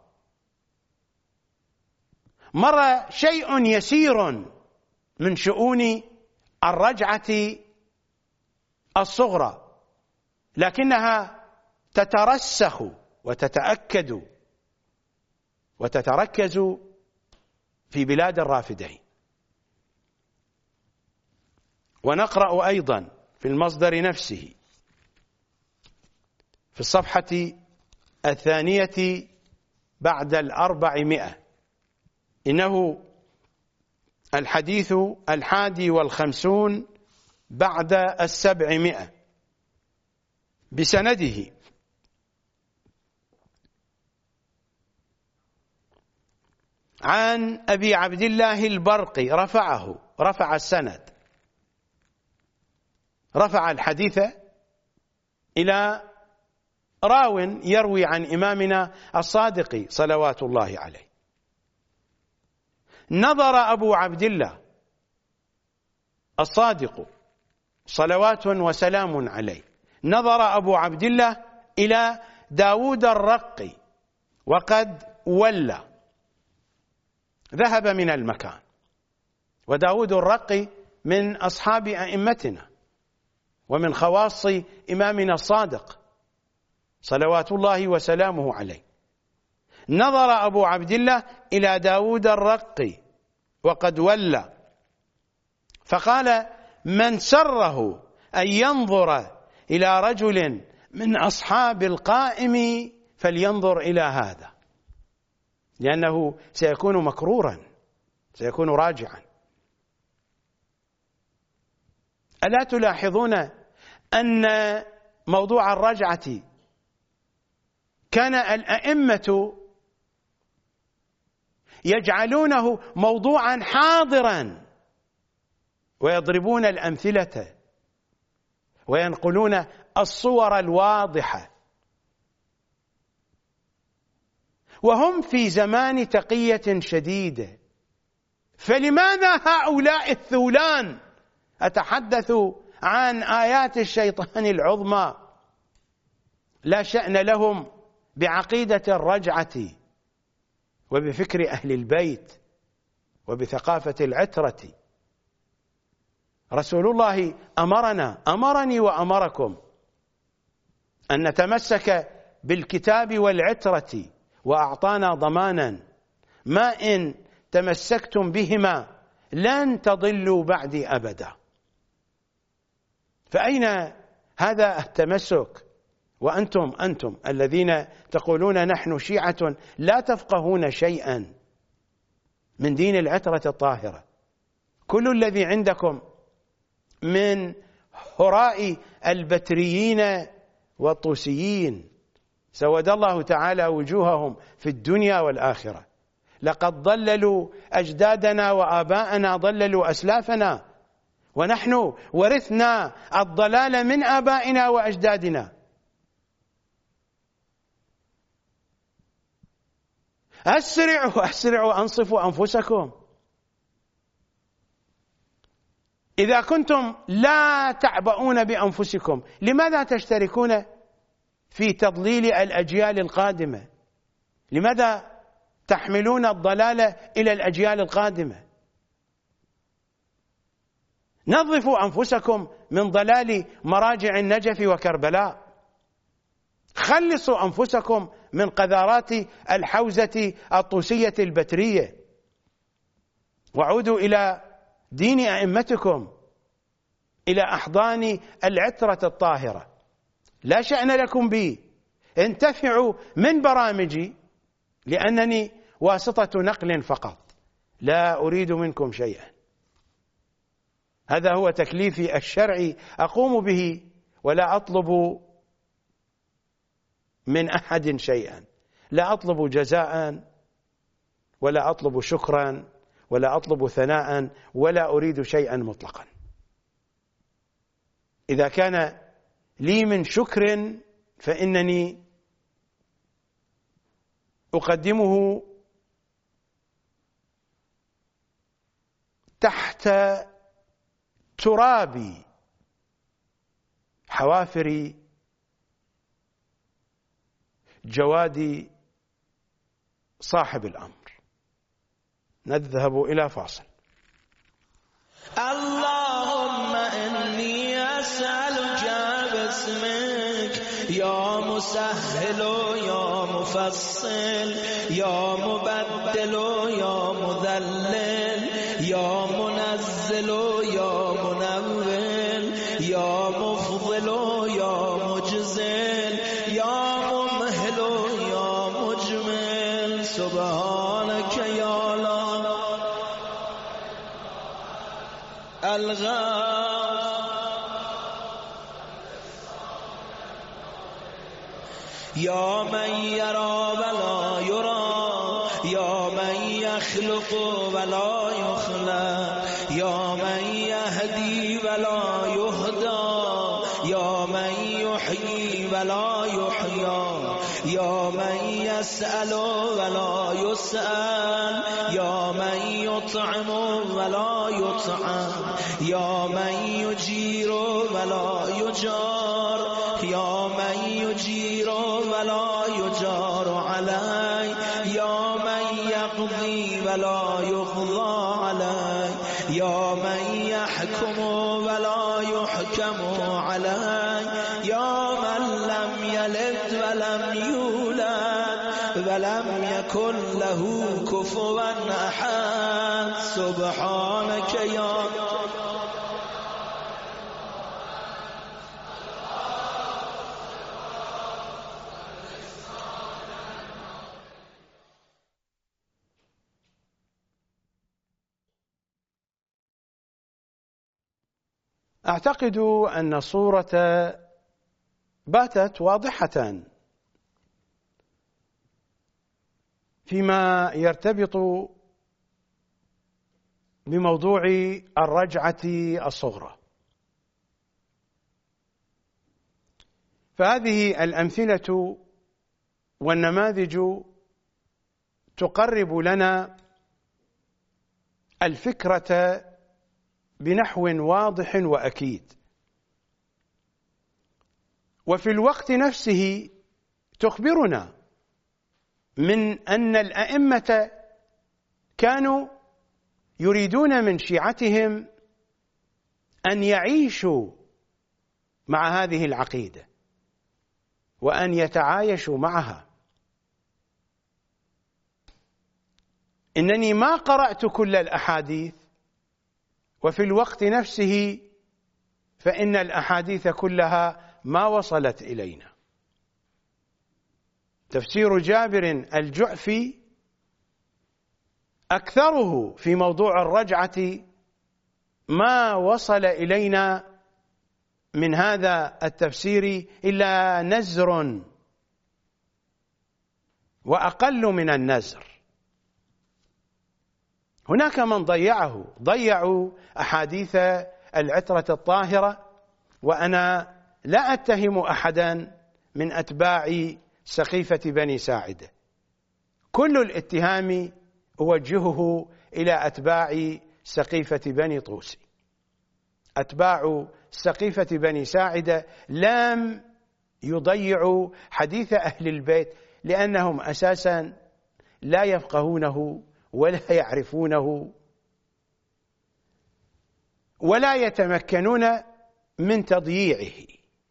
مر شيء يسير من شؤون الرجعة الصغرى، لكنها تترسخ وتتأكد وتتركز في بلاد الرافدين. ونقرأ أيضا في المصدر نفسه في الصفحة الثانية بعد الأربعمائة: إنه الحديث الحادي والخمسون بعد السبعمائة. بسنده عن أبي عبد الله البرقي رفعه، رفع السند، رفع الحديث إلى راو يروي عن إمامنا الصادق صلوات الله عليه. نظر أبو عبد الله الصادق صلوات وسلام عليه، نظر أبو عبد الله إلى داود الرقي وقد ولى، ذهب من المكان. وداود الرقي من أصحاب أئمتنا ومن خواص إمامنا الصادق صلوات الله وسلامه عليه. نظر أبو عبد الله إلى داود الرقي وقد ولى فقال: من سره أن ينظر إلى رجل من أصحاب القائم فلينظر إلى هذا، لأنه سيكون مكرورا، سيكون راجعا. ألا تلاحظون أن موضوع الرجعة كان الأئمة يجعلونه موضوعا حاضرا ويضربون الأمثلة وينقلون الصور الواضحة، وهم في زمان تقية شديدة. فلماذا هؤلاء الثولان؟ أتحدث عن آيات الشيطان العظمى لا شأن لهم بعقيدة الرجعة وبفكر أهل البيت وبثقافة العترة. رسول الله أمرنا، أمرني وأمركم أن نتمسك بالكتاب والعترة، وأعطانا ضمانا: ما إن تمسكتم بهما لن تضلوا بعدي أبدا. فأين هذا التمسك وأنتم أنتم الذين تقولون نحن شيعة لا تفقهون شيئا من دين العترة الطاهرة؟ كل الذي عندكم من هراء البتريين والطوسيين سود الله تعالى وجوههم في الدنيا والآخرة. لقد ضللوا أجدادنا وآباءنا، ضللوا أسلافنا، ونحن ورثنا الضلال من آبائنا وأجدادنا. أسرعوا أسرعوا أنصفوا أنفسكم. إذا كنتم لا تعبؤون بأنفسكم لماذا تشتركون في تضليل الأجيال القادمة؟ لماذا تحملون الضلال إلى الأجيال القادمة؟ نظفوا أنفسكم من ضلال مراجع النجف وكربلاء، خلصوا أنفسكم من قذارات الحوزة الطوسية البترية، وعودوا إلى دين أئمتكم، إلى أحضان العترة الطاهرة. لا شأن لكم بي، انتفعوا من برامجي لأنني واسطة نقل فقط، لا أريد منكم شيئا. هذا هو تكليفي الشرعي أقوم به، ولا أطلب من أحد شيئا، لا أطلب جزاء ولا أطلب شكرا ولا أطلب ثناء ولا أريد شيئا مطلقا. إذا كان لي من شكر فإنني أقدمه تحت تراب حوافر جواد صاحب الأمر. نذهب إلى فاصل.
اللهم إني أسألك باسمك يا مسهل يا مفصل يا مبدل يا مذلل يا منزل يا منول يا مفضل يا مجزل يا ممهل يا مجمل. سبحانك يا لا الغاف يا من يرى ولا يرى يا من يخلق ولا يخلق يا من يهدي ولا يهدى يا من يحيي ولا يحيى يا من يسأل ولا يسأل يا من يطعم ولا يطعم يا من يجير ولا يجار يا من يجير ولا يجار عليه يا من يقضي ولا يقضى عليه يا من يحكم ولا يحكم عليه يا من لم يلد ولم يولد ولم يكن له كفوا أحد سبحانك يا
أعتقد أن الصورة باتت واضحة فيما يرتبط بموضوع الرجعة الصغرى. فهذه الأمثلة والنماذج تقرب لنا الفكرة بنحو واضح وأكيد، وفي الوقت نفسه تخبرنا من أن الأئمة كانوا يريدون من شيعتهم أن يعيشوا مع هذه العقيدة وأن يتعايشوا معها. إنني ما قرأت كل الأحاديث، وفي الوقت نفسه فإن الأحاديث كلها ما وصلت إلينا. تفسير جابر الجعفي أكثره في موضوع الرجعة ما وصل إلينا من هذا التفسير إلا نزر وأقل من النزر. هناك من ضيعه، ضيعوا أحاديث العترة الطاهرة، وأنا لا أتهم أحدا من أتباع سقيفة بني ساعدة، كل الاتهام أوجهه إلى أتباع سقيفة بني طوسي. أتباع سقيفة بني ساعدة لم يضيعوا حديث أهل البيت لأنهم أساسا لا يفقهونه ولا يعرفونه ولا يتمكنون من تضييعه.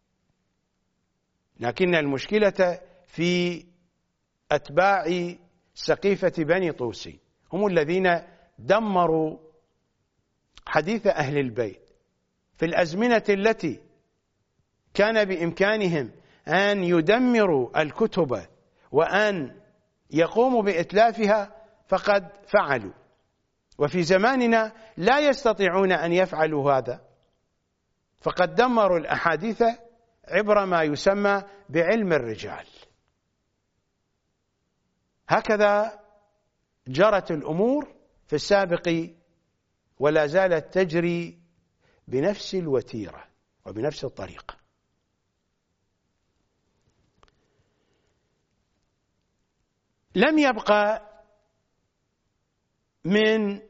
لكن المشكلة في أتباع سقيفة بني طوسي، هم الذين دمروا حديث أهل البيت في الأزمنة التي كان بإمكانهم أن يدمروا الكتب وأن يقوموا بإتلافها فقد فعلوا، وفي زماننا لا يستطيعون أن يفعلوا هذا، فقد دمروا الأحاديث عبر ما يسمى بعلم الرجال. هكذا جرت الأمور في السابق ولا زالت تجري بنفس الوتيرة وبنفس الطريقة. لم يبقى من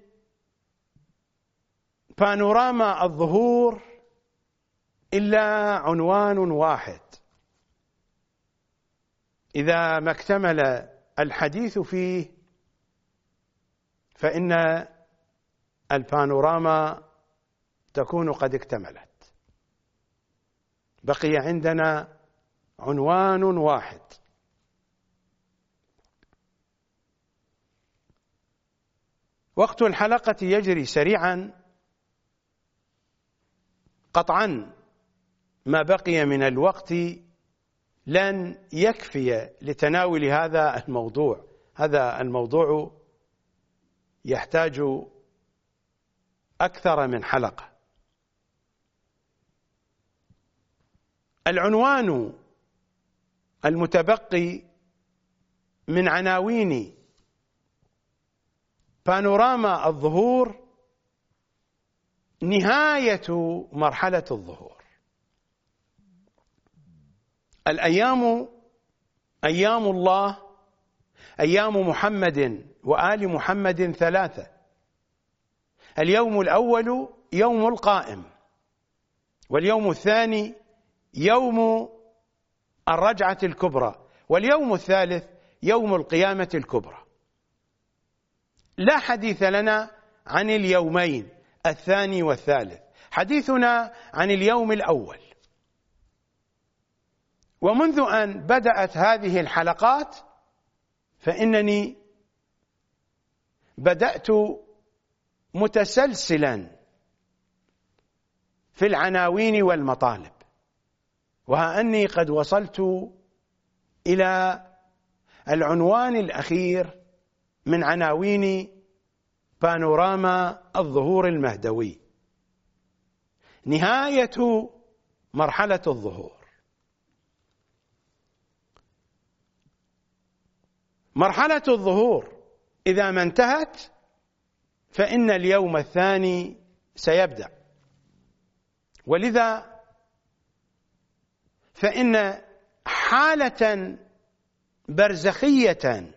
بانوراما الظهور إلا عنوان واحد إذا ما اكتمل الحديث فيه فإن البانوراما تكون قد اكتملت. بقي عندنا عنوان واحد، وقت الحلقة يجري سريعا، قطعا ما بقي من الوقت لن يكفي لتناول هذا الموضوع. هذا الموضوع يحتاج أكثر من حلقة. العنوان المتبقي من عناوين بانوراما الظهور نهاية مرحلة الظهور. الأيام أيام الله، أيام محمد وآل محمد ثلاثة. اليوم الأول يوم القائم، واليوم الثاني يوم الرجعة الكبرى، واليوم الثالث يوم القيامة الكبرى. لا حديث لنا عن اليومين الثاني والثالث، حديثنا عن اليوم الأول. ومنذ أن بدأت هذه الحلقات فإنني بدأت متسلسلا في العناوين والمطالب، وها أني قد وصلت إلى العنوان الأخير من عناوين بانوراما الظهور المهدوي، نهاية مرحلة الظهور. مرحلة الظهور إذا ما انتهت فإن اليوم الثاني سيبدأ، ولذا فإن حالة برزخية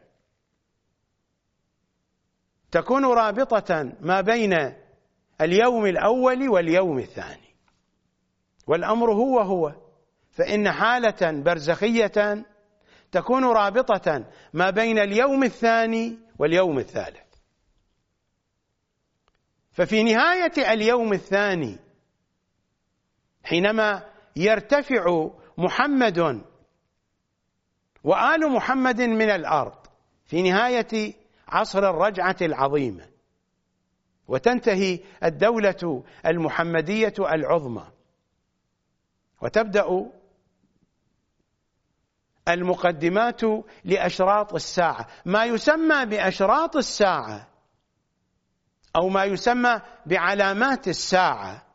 تكون رابطة ما بين اليوم الأول واليوم الثاني، والأمر هو هو، فإن حالة برزخية تكون رابطة ما بين اليوم الثاني واليوم الثالث. ففي نهاية اليوم الثاني حينما يرتفع محمد وآل محمد من الأرض في نهاية عصر الرجعة العظيمة، وتنتهي الدولة المحمدية العظمى، وتبدأ المقدمات لأشراط الساعة، ما يسمى بأشراط الساعة أو ما يسمى بعلامات الساعة،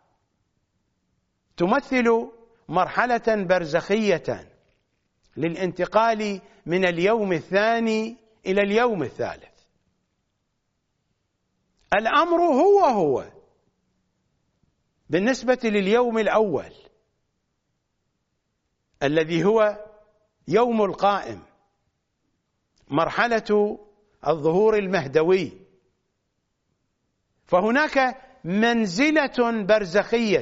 تمثل مرحلة برزخية للانتقال من اليوم الثاني إلى اليوم الثالث. الأمر هو هو بالنسبة لليوم الأول الذي هو يوم القائم، مرحلة الظهور المهدوي، فهناك منزلة برزخية.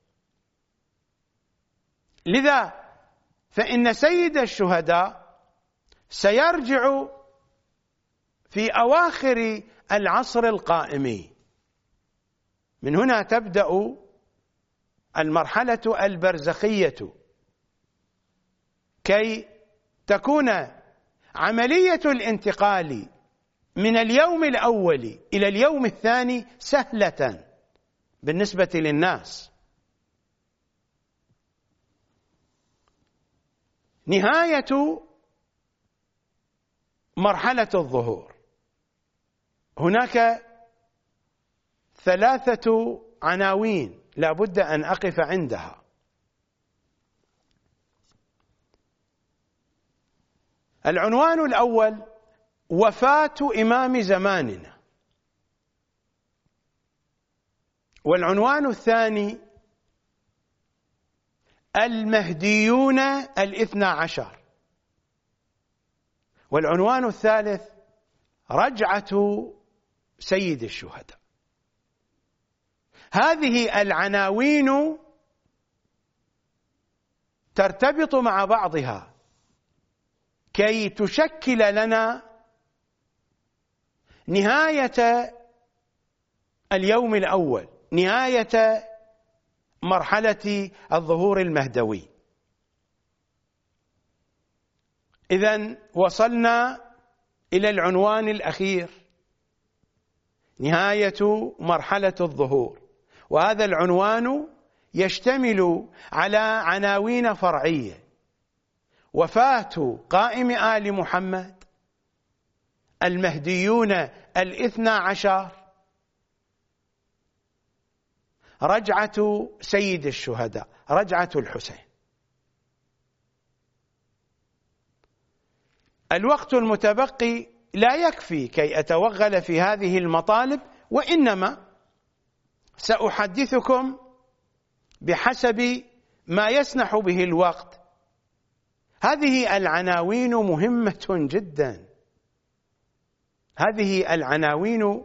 لذا فإن سيد الشهداء سيرجع في أواخر العصر القائم. من هنا تبدأ المرحلة البرزخية كي تكون عملية الانتقال من اليوم الأول إلى اليوم الثاني سهلة بالنسبة للناس. نهاية مرحلة الظهور، هناك ثلاثة عناوين لا بد أن أقف عندها. العنوان الأول وفاة إمام زماننا، والعنوان الثاني المهديون الاثنى عشر، والعنوان الثالث رجعة سيد الشهداء. هذه العناوين ترتبط مع بعضها كي تشكل لنا نهاية اليوم الأول، نهاية مرحلة الظهور المهدوي. إذن وصلنا إلى العنوان الأخير، نهاية مرحلة الظهور، وهذا العنوان يشتمل على عناوين فرعية: وفاة قائم آل محمد، المهديون الاثنى عشر، رجعة سيد الشهداء، رجعة الحسين. الوقت المتبقي لا يكفي كي أتوغل في هذه المطالب، وإنما سأحدثكم بحسب ما يسنح به الوقت. هذه العناوين مهمة جدا، هذه العناوين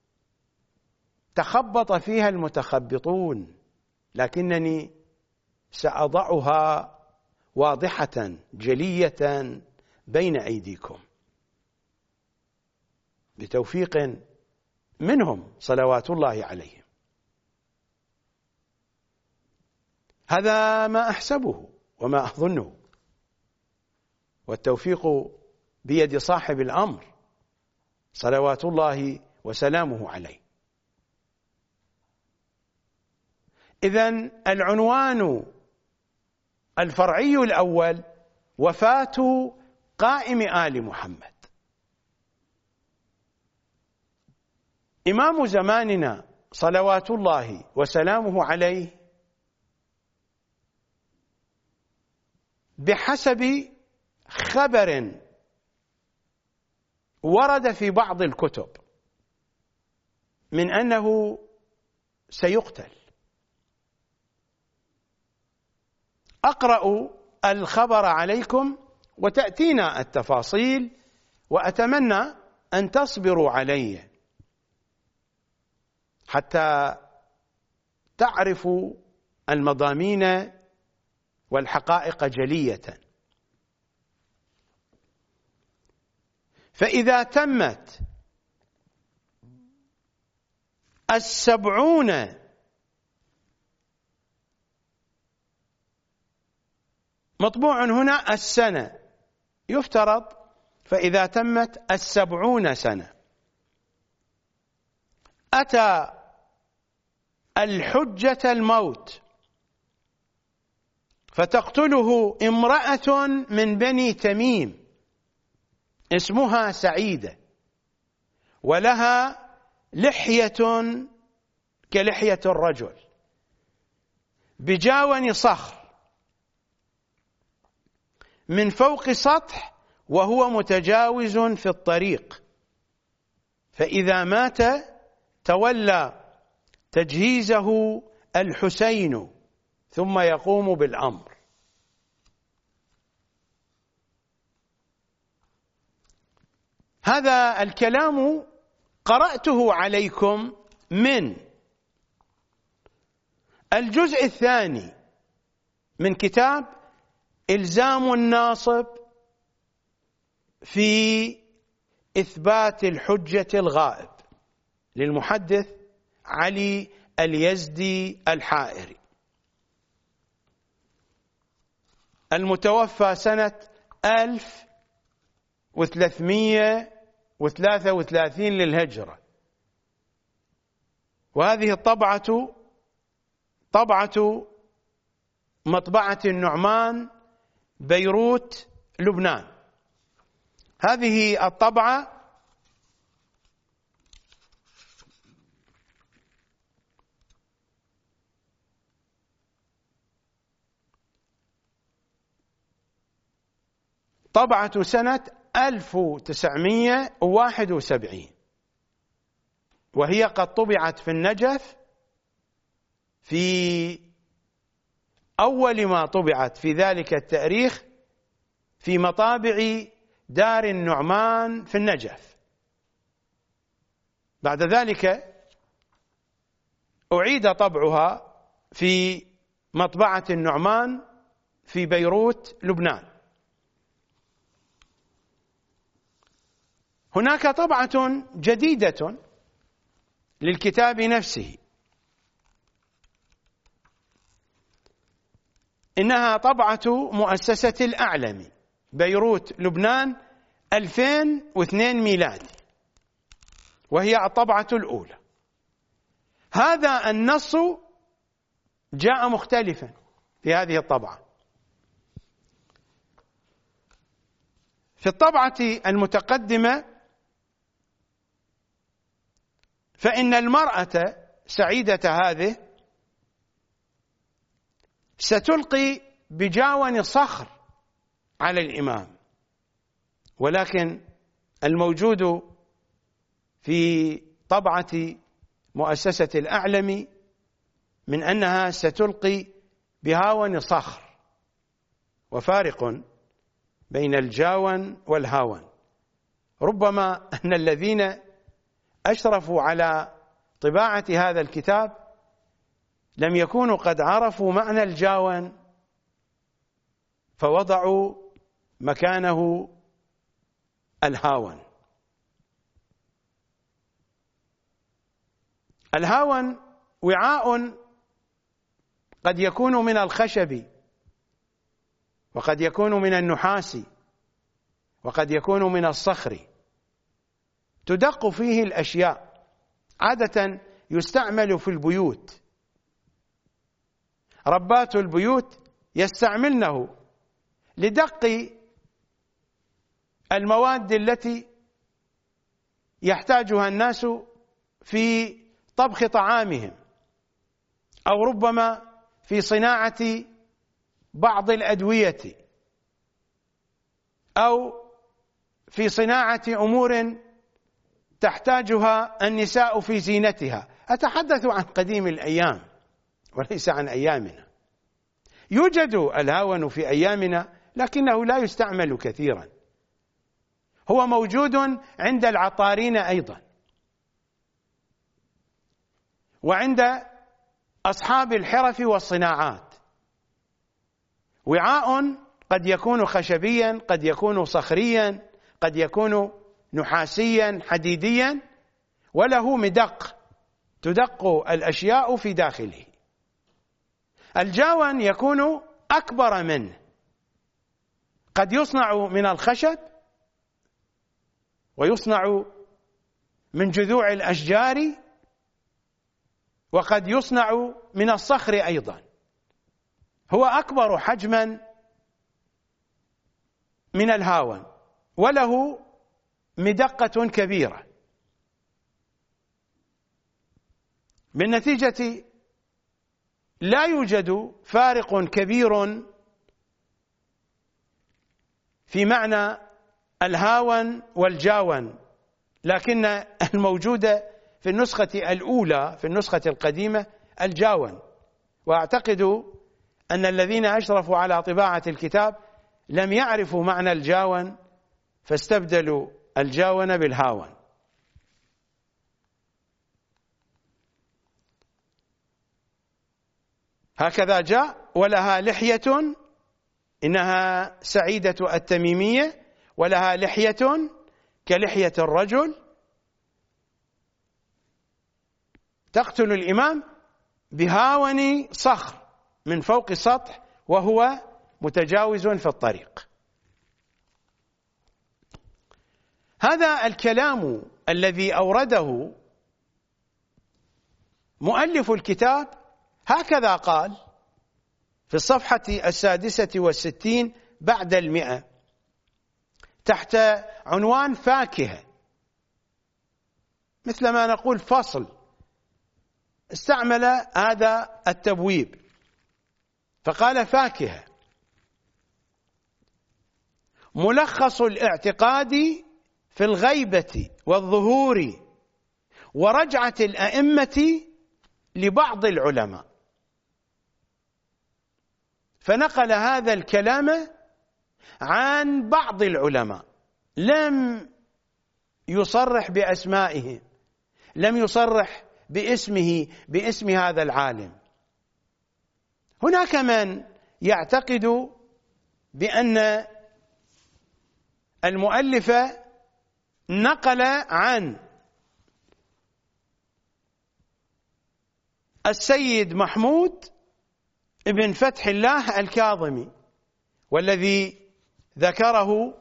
تخبط فيها المتخبطون، لكنني سأضعها واضحة جلية بين أيديكم بتوفيق منهم صلوات الله عليهم. هذا ما أحسبه وما أظنه، والتوفيق بيد صاحب الأمر صلوات الله وسلامه عليه. إذن العنوان الفرعي الأول وفاة قائم آل محمد. إمام زماننا صلوات الله وسلامه عليه بحسب خبر ورد في بعض الكتب من أنه سيقتل. أقرأ الخبر عليكم وتأتينا التفاصيل، وأتمنى أن تصبروا علي حتى تعرفوا المضامين والحقائق جلية. فإذا تمت السبعون مطبوع هنا السنة، يفترض فإذا تمت السبعون سنة أتى الحجة الموت فتقتله امرأة من بني تميم اسمها سعيدة، ولها لحية كلحية الرجل بجاون صخر من فوق سطح وهو متجاوز في الطريق، فإذا مات تولى تجهيزه الحسين ثم يقوم بالأمر. هذا الكلام قرأته عليكم من الجزء الثاني من كتاب إلزام الناصب في إثبات الحجة الغائب للمحدث علي اليزدي الحائري، المتوفى سنة ألف وثلاثمائة وثلاثة وثلاثين للهجرة. وهذه الطبعة طبعة مطبعة النعمان بيروت لبنان. هذه الطبعة طبعة سنة ألف وتسعمائة وواحد وسبعين، وهي قد طبعت في النجف في أول ما طبعت في ذلك التاريخ في مطابع دار النعمان في النجف. بعد ذلك أعيد طبعها في مطبعة النعمان في بيروت لبنان. هناك طبعة جديدة للكتاب نفسه، إنها طبعة مؤسسة الأعلمي بيروت لبنان ألفين واثنين ميلادي، وهي الطبعة الأولى. هذا النص جاء مختلفا في هذه الطبعة. في الطبعة المتقدمة فإن المرأة سعيدة هذه ستلقي بجاون صخر على الإمام، ولكن الموجود في طبعة مؤسسة الأعلمي من أنها ستلقي بهاون صخر، وفارق بين الجاون والهاون. ربما أن الذين أشرفوا على طباعة هذا الكتاب لم يكونوا قد عرفوا معنى الجاون فوضعوا مكانه الهاون. الهاون وعاء قد يكون من الخشب، وقد يكون من النحاس، وقد يكون من الصخر، تدق فيه الأشياء، عادة يستعمل في البيوت. ربات البيوت يستعملنه لدق المواد التي يحتاجها الناس في طبخ طعامهم، أو ربما في صناعة بعض الأدوية، أو في صناعة أمور تحتاجها النساء في زينتها. أتحدث عن قديم الأيام وليس عن أيامنا. يوجد الهاون في أيامنا لكنه لا يستعمل كثيرا. هو موجود عند العطارين أيضا، وعند أصحاب الحرف والصناعات. وعاء قد يكون خشبيا، قد يكون صخريا، قد يكون نحاسيا حديديا، وله مدق تدق الأشياء في داخله. الجاون يكون أكبر منه، قد يصنع من الخشب، ويصنع من جذوع الأشجار، وقد يصنع من الصخر أيضا. هو أكبر حجما من الهاون، وله مدقة كبيرة. بالنتيجة لا يوجد فارق كبير في معنى الهاون والجاون، لكن الموجود في النسخة الأولى في النسخة القديمة الجاون. وأعتقد أن الذين أشرفوا على طباعة الكتاب لم يعرفوا معنى الجاون فاستبدلوا الجاون بالهاون. هكذا جاء: ولها لحية، إنها سعيدة التميمية، ولها لحية كلحية الرجل، تقتل الإمام بهاون صخر من فوق السطح وهو متجاوز في الطريق. هذا الكلام الذي أورده مؤلف الكتاب هكذا قال في الصفحة السادسة والستين بعد المئة تحت عنوان فاكهة، مثل ما نقول فصل. استعمل هذا التبويب فقال: فاكهة، ملخص الاعتقاد في الغيبة والظهور ورجعة الأئمة لبعض العلماء. فنقل هذا الكلام عن بعض العلماء، لم يصرح بأسمائهم، لم يصرح باسمه باسم هذا العالم. هناك من يعتقد بأن المؤلف نقل عن السيد محمود ابن فتح الله الكاظمي، والذي ذكره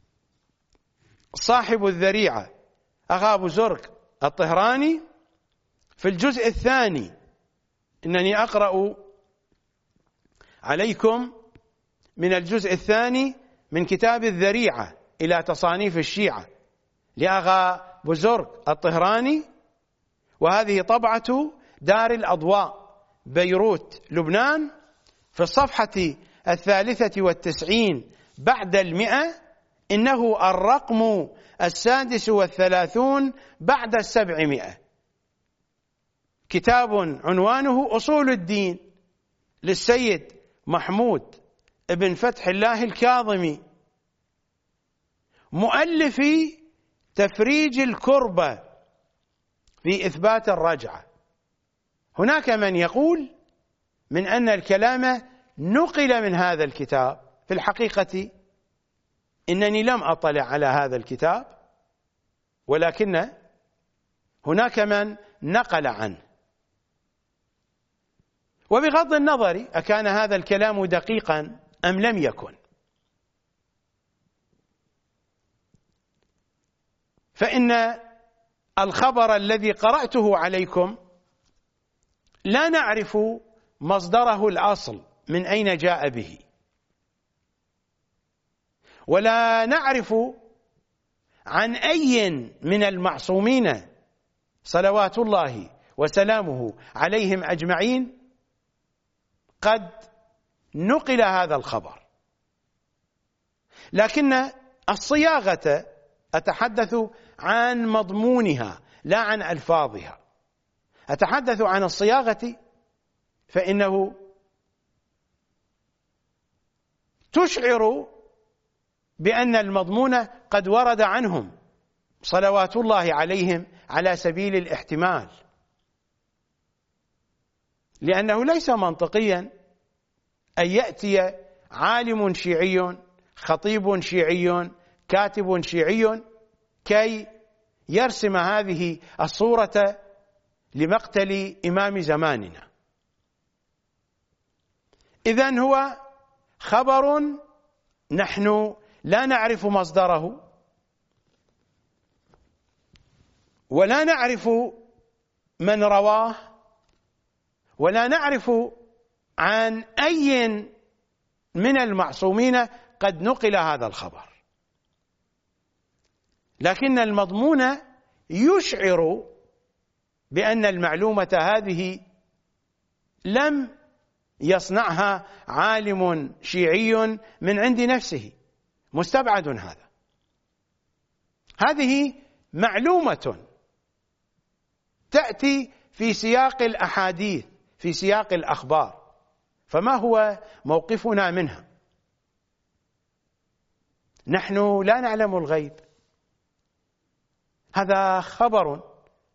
صاحب الذريعة أخا أبو زرق الطهراني في الجزء الثاني. إنني أقرأ عليكم من الجزء الثاني من كتاب الذريعة إلى تصانيف الشيعة لأغا أبو زرق الطهراني، وهذه طبعة دار الأضواء بيروت لبنان، في الصفحة الثالثة والتسعين بعد المئة إنه الرقم السادس والثلاثون بعد السبعمائة، كتاب عنوانه أصول الدين للسيد محمود ابن فتح الله الكاظمي، مؤلف تفريج الكربة في إثبات الرجعة. هناك من يقول من أن الكلام نقل من هذا الكتاب، في الحقيقة إنني لم أطلع على هذا الكتاب، ولكن هناك من نقل عنه. وبغض النظر أكان هذا الكلام دقيقا أم لم يكن، فإن الخبر الذي قرأته عليكم لا نعرف مصدره الأصل من أين جاء به، ولا نعرف عن أي من المعصومين صلوات الله وسلامه عليهم أجمعين قد نقل هذا الخبر. لكن الصياغة أتحدث عن مضمونها لا عن ألفاظها. أتحدث عن الصياغة فإنه تشعر بأن المضمون قد ورد عنهم صلوات الله عليهم على سبيل الاحتمال، لأنه ليس منطقيا أن يأتي عالم شيعي خطيب شيعي كاتب شيعي كي يرسم هذه الصورة لمقتل إمام زماننا. إذن هو خبر نحن لا نعرف مصدره، ولا نعرف من رواه، ولا نعرف عن أي من المعصومين قد نقل هذا الخبر، لكن المضمون يشعر بأن المعلومة هذه لم يصنعها عالم شيعي من عند نفسه، مستبعد هذا. هذه معلومة تأتي في سياق الأحاديث، في سياق الأخبار، فما هو موقفنا منها؟ نحن لا نعلم الغيب، هذا خبر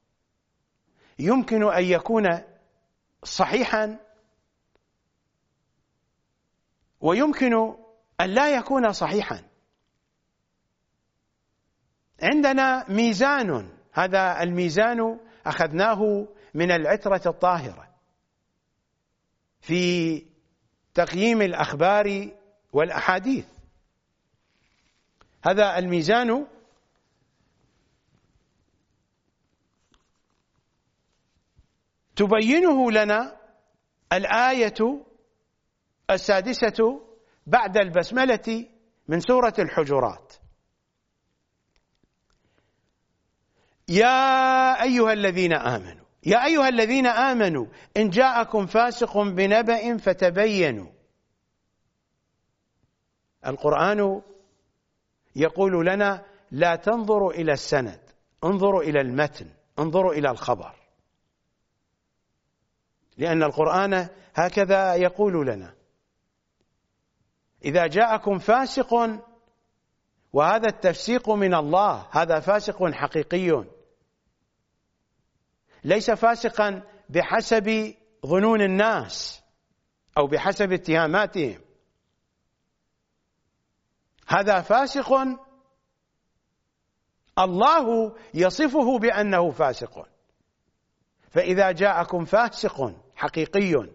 يمكن أن يكون صحيحا ويمكن أن لا يكون صحيحا. عندنا ميزان، هذا الميزان أخذناه من العترة الطاهرة في تقييم الأخبار والأحاديث. هذا الميزان تبينه لنا الآية السادسة بعد البسملة من سورة الحجرات: يا أيها الذين آمنوا يا أيها الذين آمنوا إن جاءكم فاسق بنبأ فتبينوا. القرآن يقول لنا لا تنظروا إلى السند، انظروا إلى المتن، انظروا إلى الخبر، لأن القرآن هكذا يقول لنا: إذا جاءكم فاسق، وهذا التفسيق من الله، هذا فاسق حقيقي، ليس فاسقا بحسب ظنون الناس أو بحسب اتهاماتهم، هذا فاسق الله يصفه بأنه فاسق. فإذا جاءكم فاسق حقيقي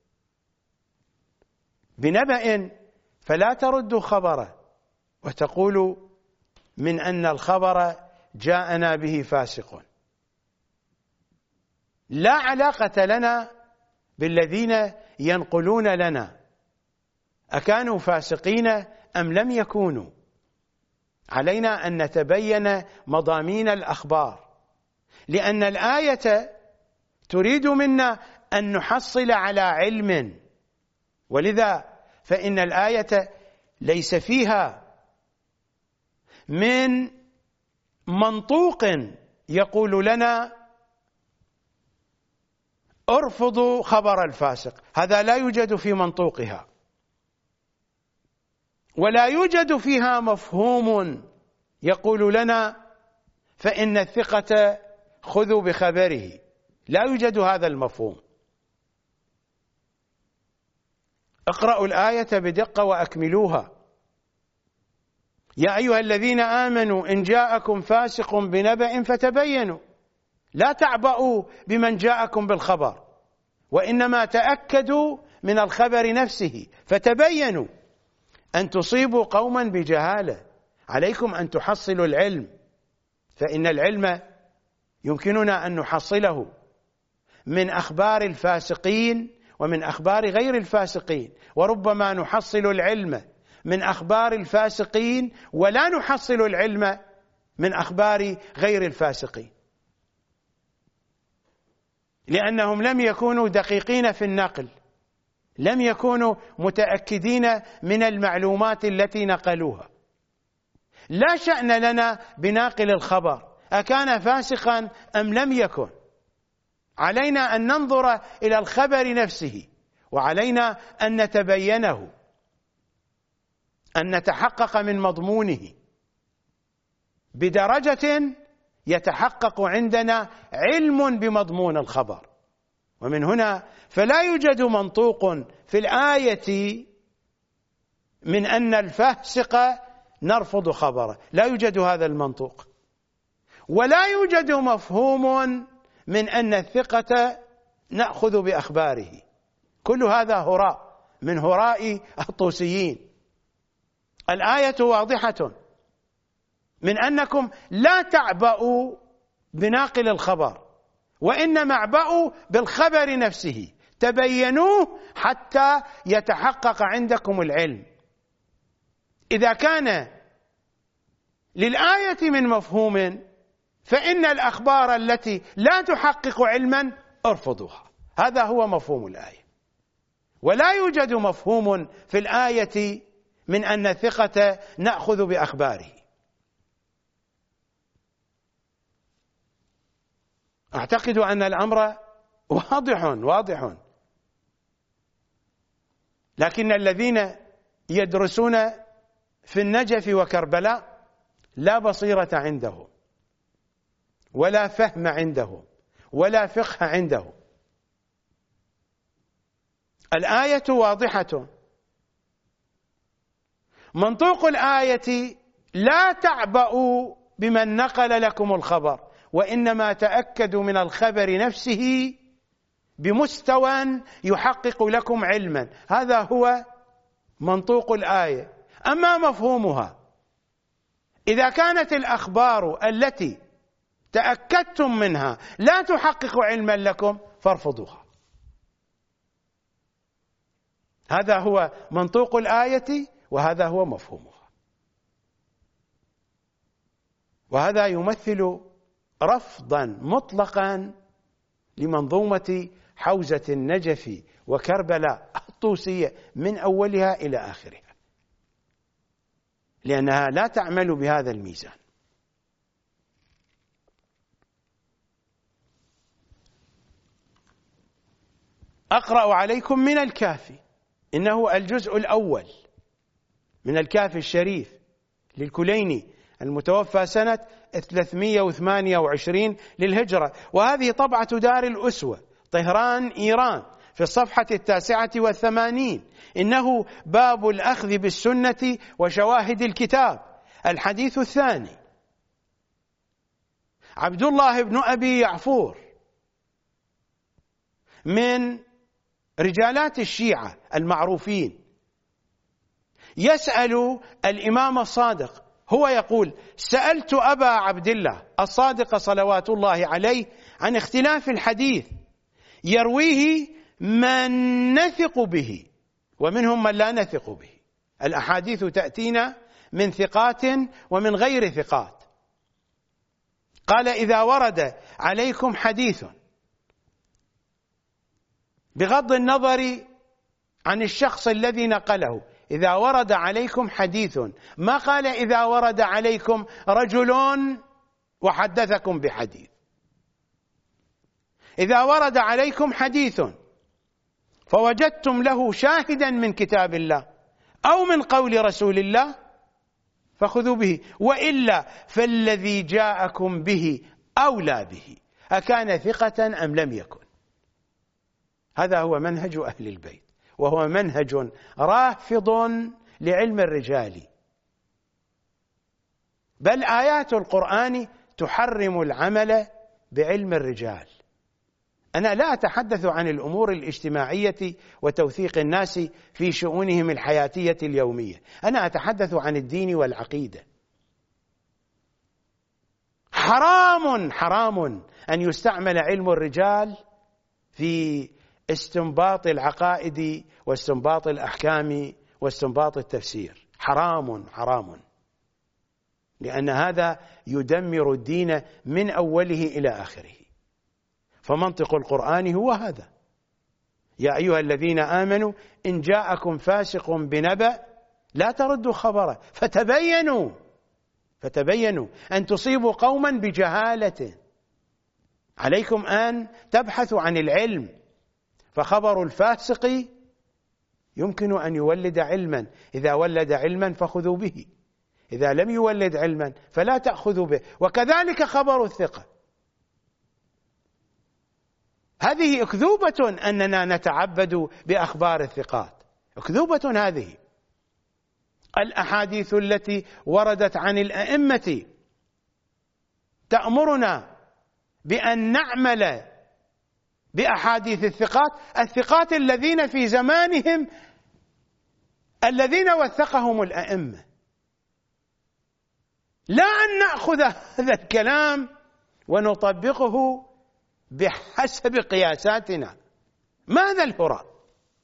بنبأ فلا تردوا خبره وتقولوا من أن الخبر جاءنا به فاسق. لا علاقة لنا بالذين ينقلون لنا أكانوا فاسقين أم لم يكونوا. علينا أن نتبين مضامين الأخبار، لأن الآية تريد منا أن نحصل على علم، ولذا فإن الآية ليس فيها من منطوق يقول لنا ارفضوا خبر الفاسق، هذا لا يوجد في منطوقها، ولا يوجد فيها مفهوم يقول لنا فإن الثقة خذوا بخبره، لا يوجد هذا المفهوم. اقرأوا الآية بدقة وأكملوها. يا أيها الذين آمنوا إن جاءكم فاسق بنبأ فتبينوا، لا تعبأوا بمن جاءكم بالخبر، وإنما تأكدوا من الخبر نفسه، فتبينوا أن تصيبوا قوما بجهالة. عليكم أن تحصلوا العلم، فإن العلم يمكننا أن نحصله من أخبار الفاسقين ومن أخبار غير الفاسقين، وربما نحصل العلم من أخبار الفاسقين ولا نحصل العلم من أخبار غير الفاسقين، لأنهم لم يكونوا دقيقين في النقل، لم يكونوا متأكدين من المعلومات التي نقلوها. لا شأن لنا بناقل الخبر أكان فاسقا أم لم يكن، علينا أن ننظر إلى الخبر نفسه، وعلينا أن نتبينه، أن نتحقق من مضمونه بدرجة يتحقق عندنا علم بمضمون الخبر. ومن هنا فلا يوجد منطوق في الآية من أن الفاسق نرفض خبره، لا يوجد هذا المنطوق، ولا يوجد مفهوم من أن الثقة نأخذ بأخباره. كل هذا هراء من هراء الطوسيين. الآية واضحة من أنكم لا تعبأوا بناقل الخبر، وإنما اعبأوا بالخبر نفسه، تبينوه حتى يتحقق عندكم العلم. إذا كان للآية من مفهوم فإن الأخبار التي لا تحقق علما ارفضوها، هذا هو مفهوم الآية. ولا يوجد مفهوم في الآية من أن الثقة نأخذ بأخباره. أعتقد أن الأمر واضح واضح، لكن الذين يدرسون في النجف وكربلاء لا بصيرة عندهم، ولا فهم عندهم، ولا فقه عندهم. الآية واضحة، منطوق الآية لا تعبأوا بمن نقل لكم الخبر، وإنما تأكدوا من الخبر نفسه بمستوى يحقق لكم علما. هذا هو منطوق الآية. أما مفهومها، إذا كانت الأخبار التي تأكدتم منها لا تحقق علما لكم فارفضوها. هذا هو منطوق الآية، وهذا هو مفهومها. وهذا يمثل رفضا مطلقا لمنظومة حوزة النجف وكربلاء الطوسية من أولها إلى آخرها، لأنها لا تعمل بهذا الميزان. أقرأ عليكم من الكافي، إنه الجزء الأول من الكافي الشريف للكليني المتوفى سنة ثلاثمئة وثمانية وعشرين للهجرة، وهذه طبعة دار الأسوة طهران إيران في الصفحة التاسعة والثمانين. إنه باب الأخذ بالسنة وشواهد الكتاب، الحديث الثاني. عبد الله بن أبي يعفور من رجالات الشيعة المعروفين يسأل الإمام الصادق، هو يقول: سألت أبا عبد الله الصادق صلوات الله عليه عن اختلاف الحديث يرويه من نثق به ومنهم من لا نثق به. الأحاديث تأتينا من ثقات ومن غير ثقات. قال: إذا ورد عليكم حديث بغض النظر عن الشخص الذي نقله، إذا ورد عليكم حديث، ما قال إذا ورد عليكم رجل وحدثكم بحديث. إذا ورد عليكم حديث فوجدتم له شاهدا من كتاب الله أو من قول رسول الله فخذوا به، وإلا فالذي جاءكم به أولى به، أكان ثقة أم لم يكن. هذا هو منهج أهل البيت، وهو منهج رافض لعلم الرجال، بل آيات القرآن تحرم العمل بعلم الرجال. أنا لا أتحدث عن الأمور الاجتماعية وتوثيق الناس في شؤونهم الحياتية اليومية، أنا أتحدث عن الدين والعقيدة. حرام حرام أن يستعمل علم الرجال في استنباط العقائد واستنباط الأحكام واستنباط التفسير، حرام حرام، لأن هذا يدمر الدين من أوله إلى آخره. فمنطق القرآن هو هذا: يا أيها الذين آمنوا إن جاءكم فاسق بنبأ لا تردوا خبره فتبينوا فتبينوا أن تصيبوا قوما بجهالة. عليكم أن تبحثوا عن العلم، فخبر الفاسق يمكن أن يولد علما، إذا ولد علما فخذوا به، إذا لم يولد علما فلا تأخذوا به، وكذلك خبر الثقة. هذه أكذوبة أننا نتعبد بأخبار الثقات، أكذوبة هذه. الأحاديث التي وردت عن الأئمة تأمرنا بأن نعمل بأحاديث الثقات، الثقات الذين في زمانهم الذين وثقهم الأئمة، لا أن نأخذ هذا الكلام ونطبقه بحسب قياساتنا. ماذا الهراء؟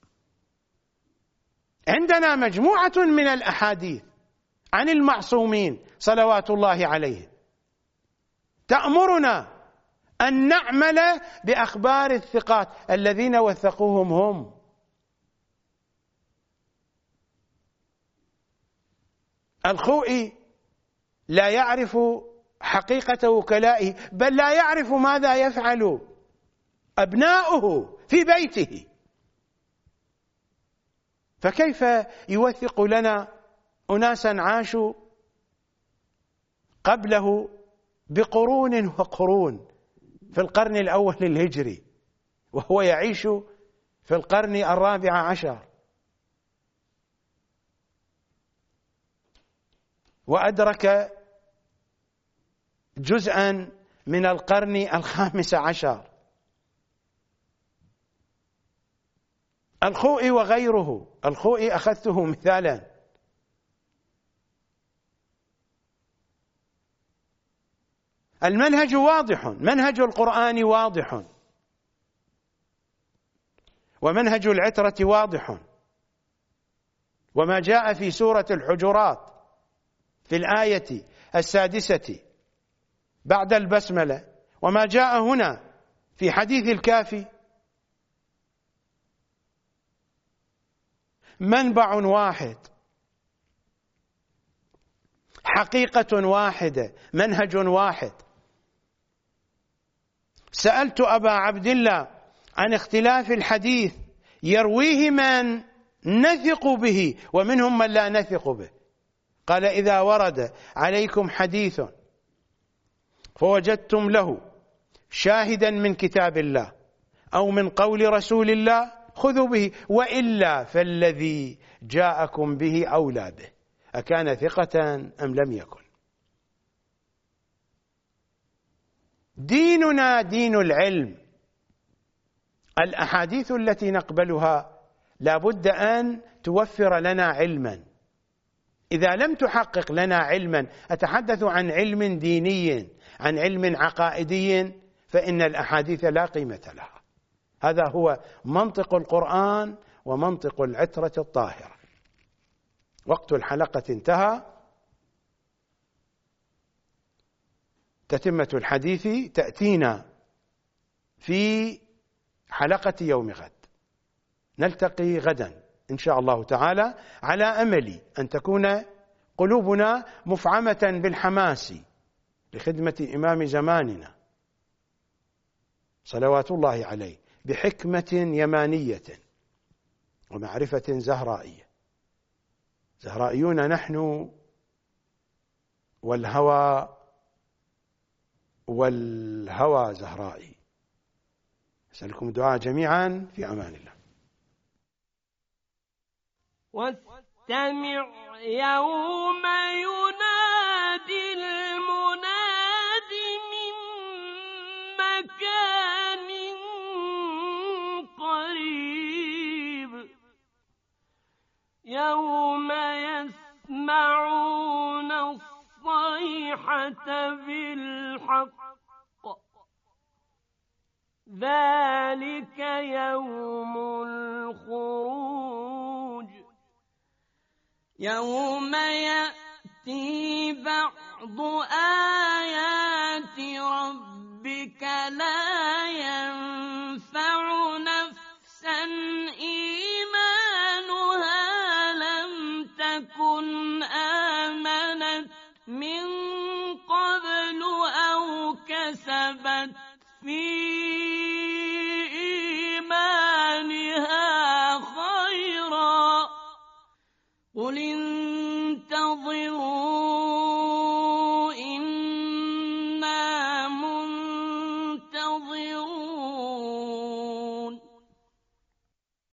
عندنا مجموعة من الأحاديث عن المعصومين صلوات الله عليهم تأمرنا أن نعمل بأخبار الثقات الذين وثقوهم هم. الخوئي لا يعرف حقيقة وكلائه، بل لا يعرف ماذا يفعل أبناؤه في بيته، فكيف يوثق لنا أناسا عاشوا قبله بقرون وقرون في القرن الأول الهجري، وهو يعيش في القرن الرابع عشر، وأدرك جزءا من القرن الخامس عشر. الخوئي وغيره، الخوئي أخذته مثالا، المنهج واضح، منهج القرآن واضح، ومنهج العترة واضح، وما جاء في سورة الحجرات في الآية السادسة بعد البسملة، وما جاء هنا في حديث الكافي منبع واحد، حقيقة واحدة، منهج واحد. سألت أبا عبد الله عن اختلاف الحديث يرويه من نثق به ومنهم من لا نثق به، قال إذا ورد عليكم حديث فوجدتم له شاهدا من كتاب الله أو من قول رسول الله خذوا به، وإلا فالذي جاءكم به أولى به، أكان ثقة أم لم يكن. ديننا دين العلم، الأحاديث التي نقبلها لا بد أن توفر لنا علما. إذا لم تحقق لنا علما، أتحدث عن علم ديني، عن علم عقائدي، فإن الأحاديث لا قيمة لها. هذا هو منطق القرآن ومنطق العترة الطاهرة. وقت الحلقة انتهى، تتمة الحديث تأتينا في حلقة يوم غد. نلتقي غدا إن شاء الله تعالى، على أمل أن تكون قلوبنا مفعمة بالحماس لخدمة إمام زماننا صلوات الله عليه بحكمة يمانية ومعرفة زهرائية. زهرائيون نحن، والهوى والهوى زهرائي. أسألكم الدعاء جميعا، في أمان الله.
واستمع يوم ينادي المناد من مكان قريب، يوم يسمعون الصيحة بالحق، ذلك يوم الخروج، يوم يأتي بعض آيات ربك لا ينفع نفسا إيمانها لم تكن آمنت من قبل أو كسبت في إيمانها خيرا، قل إن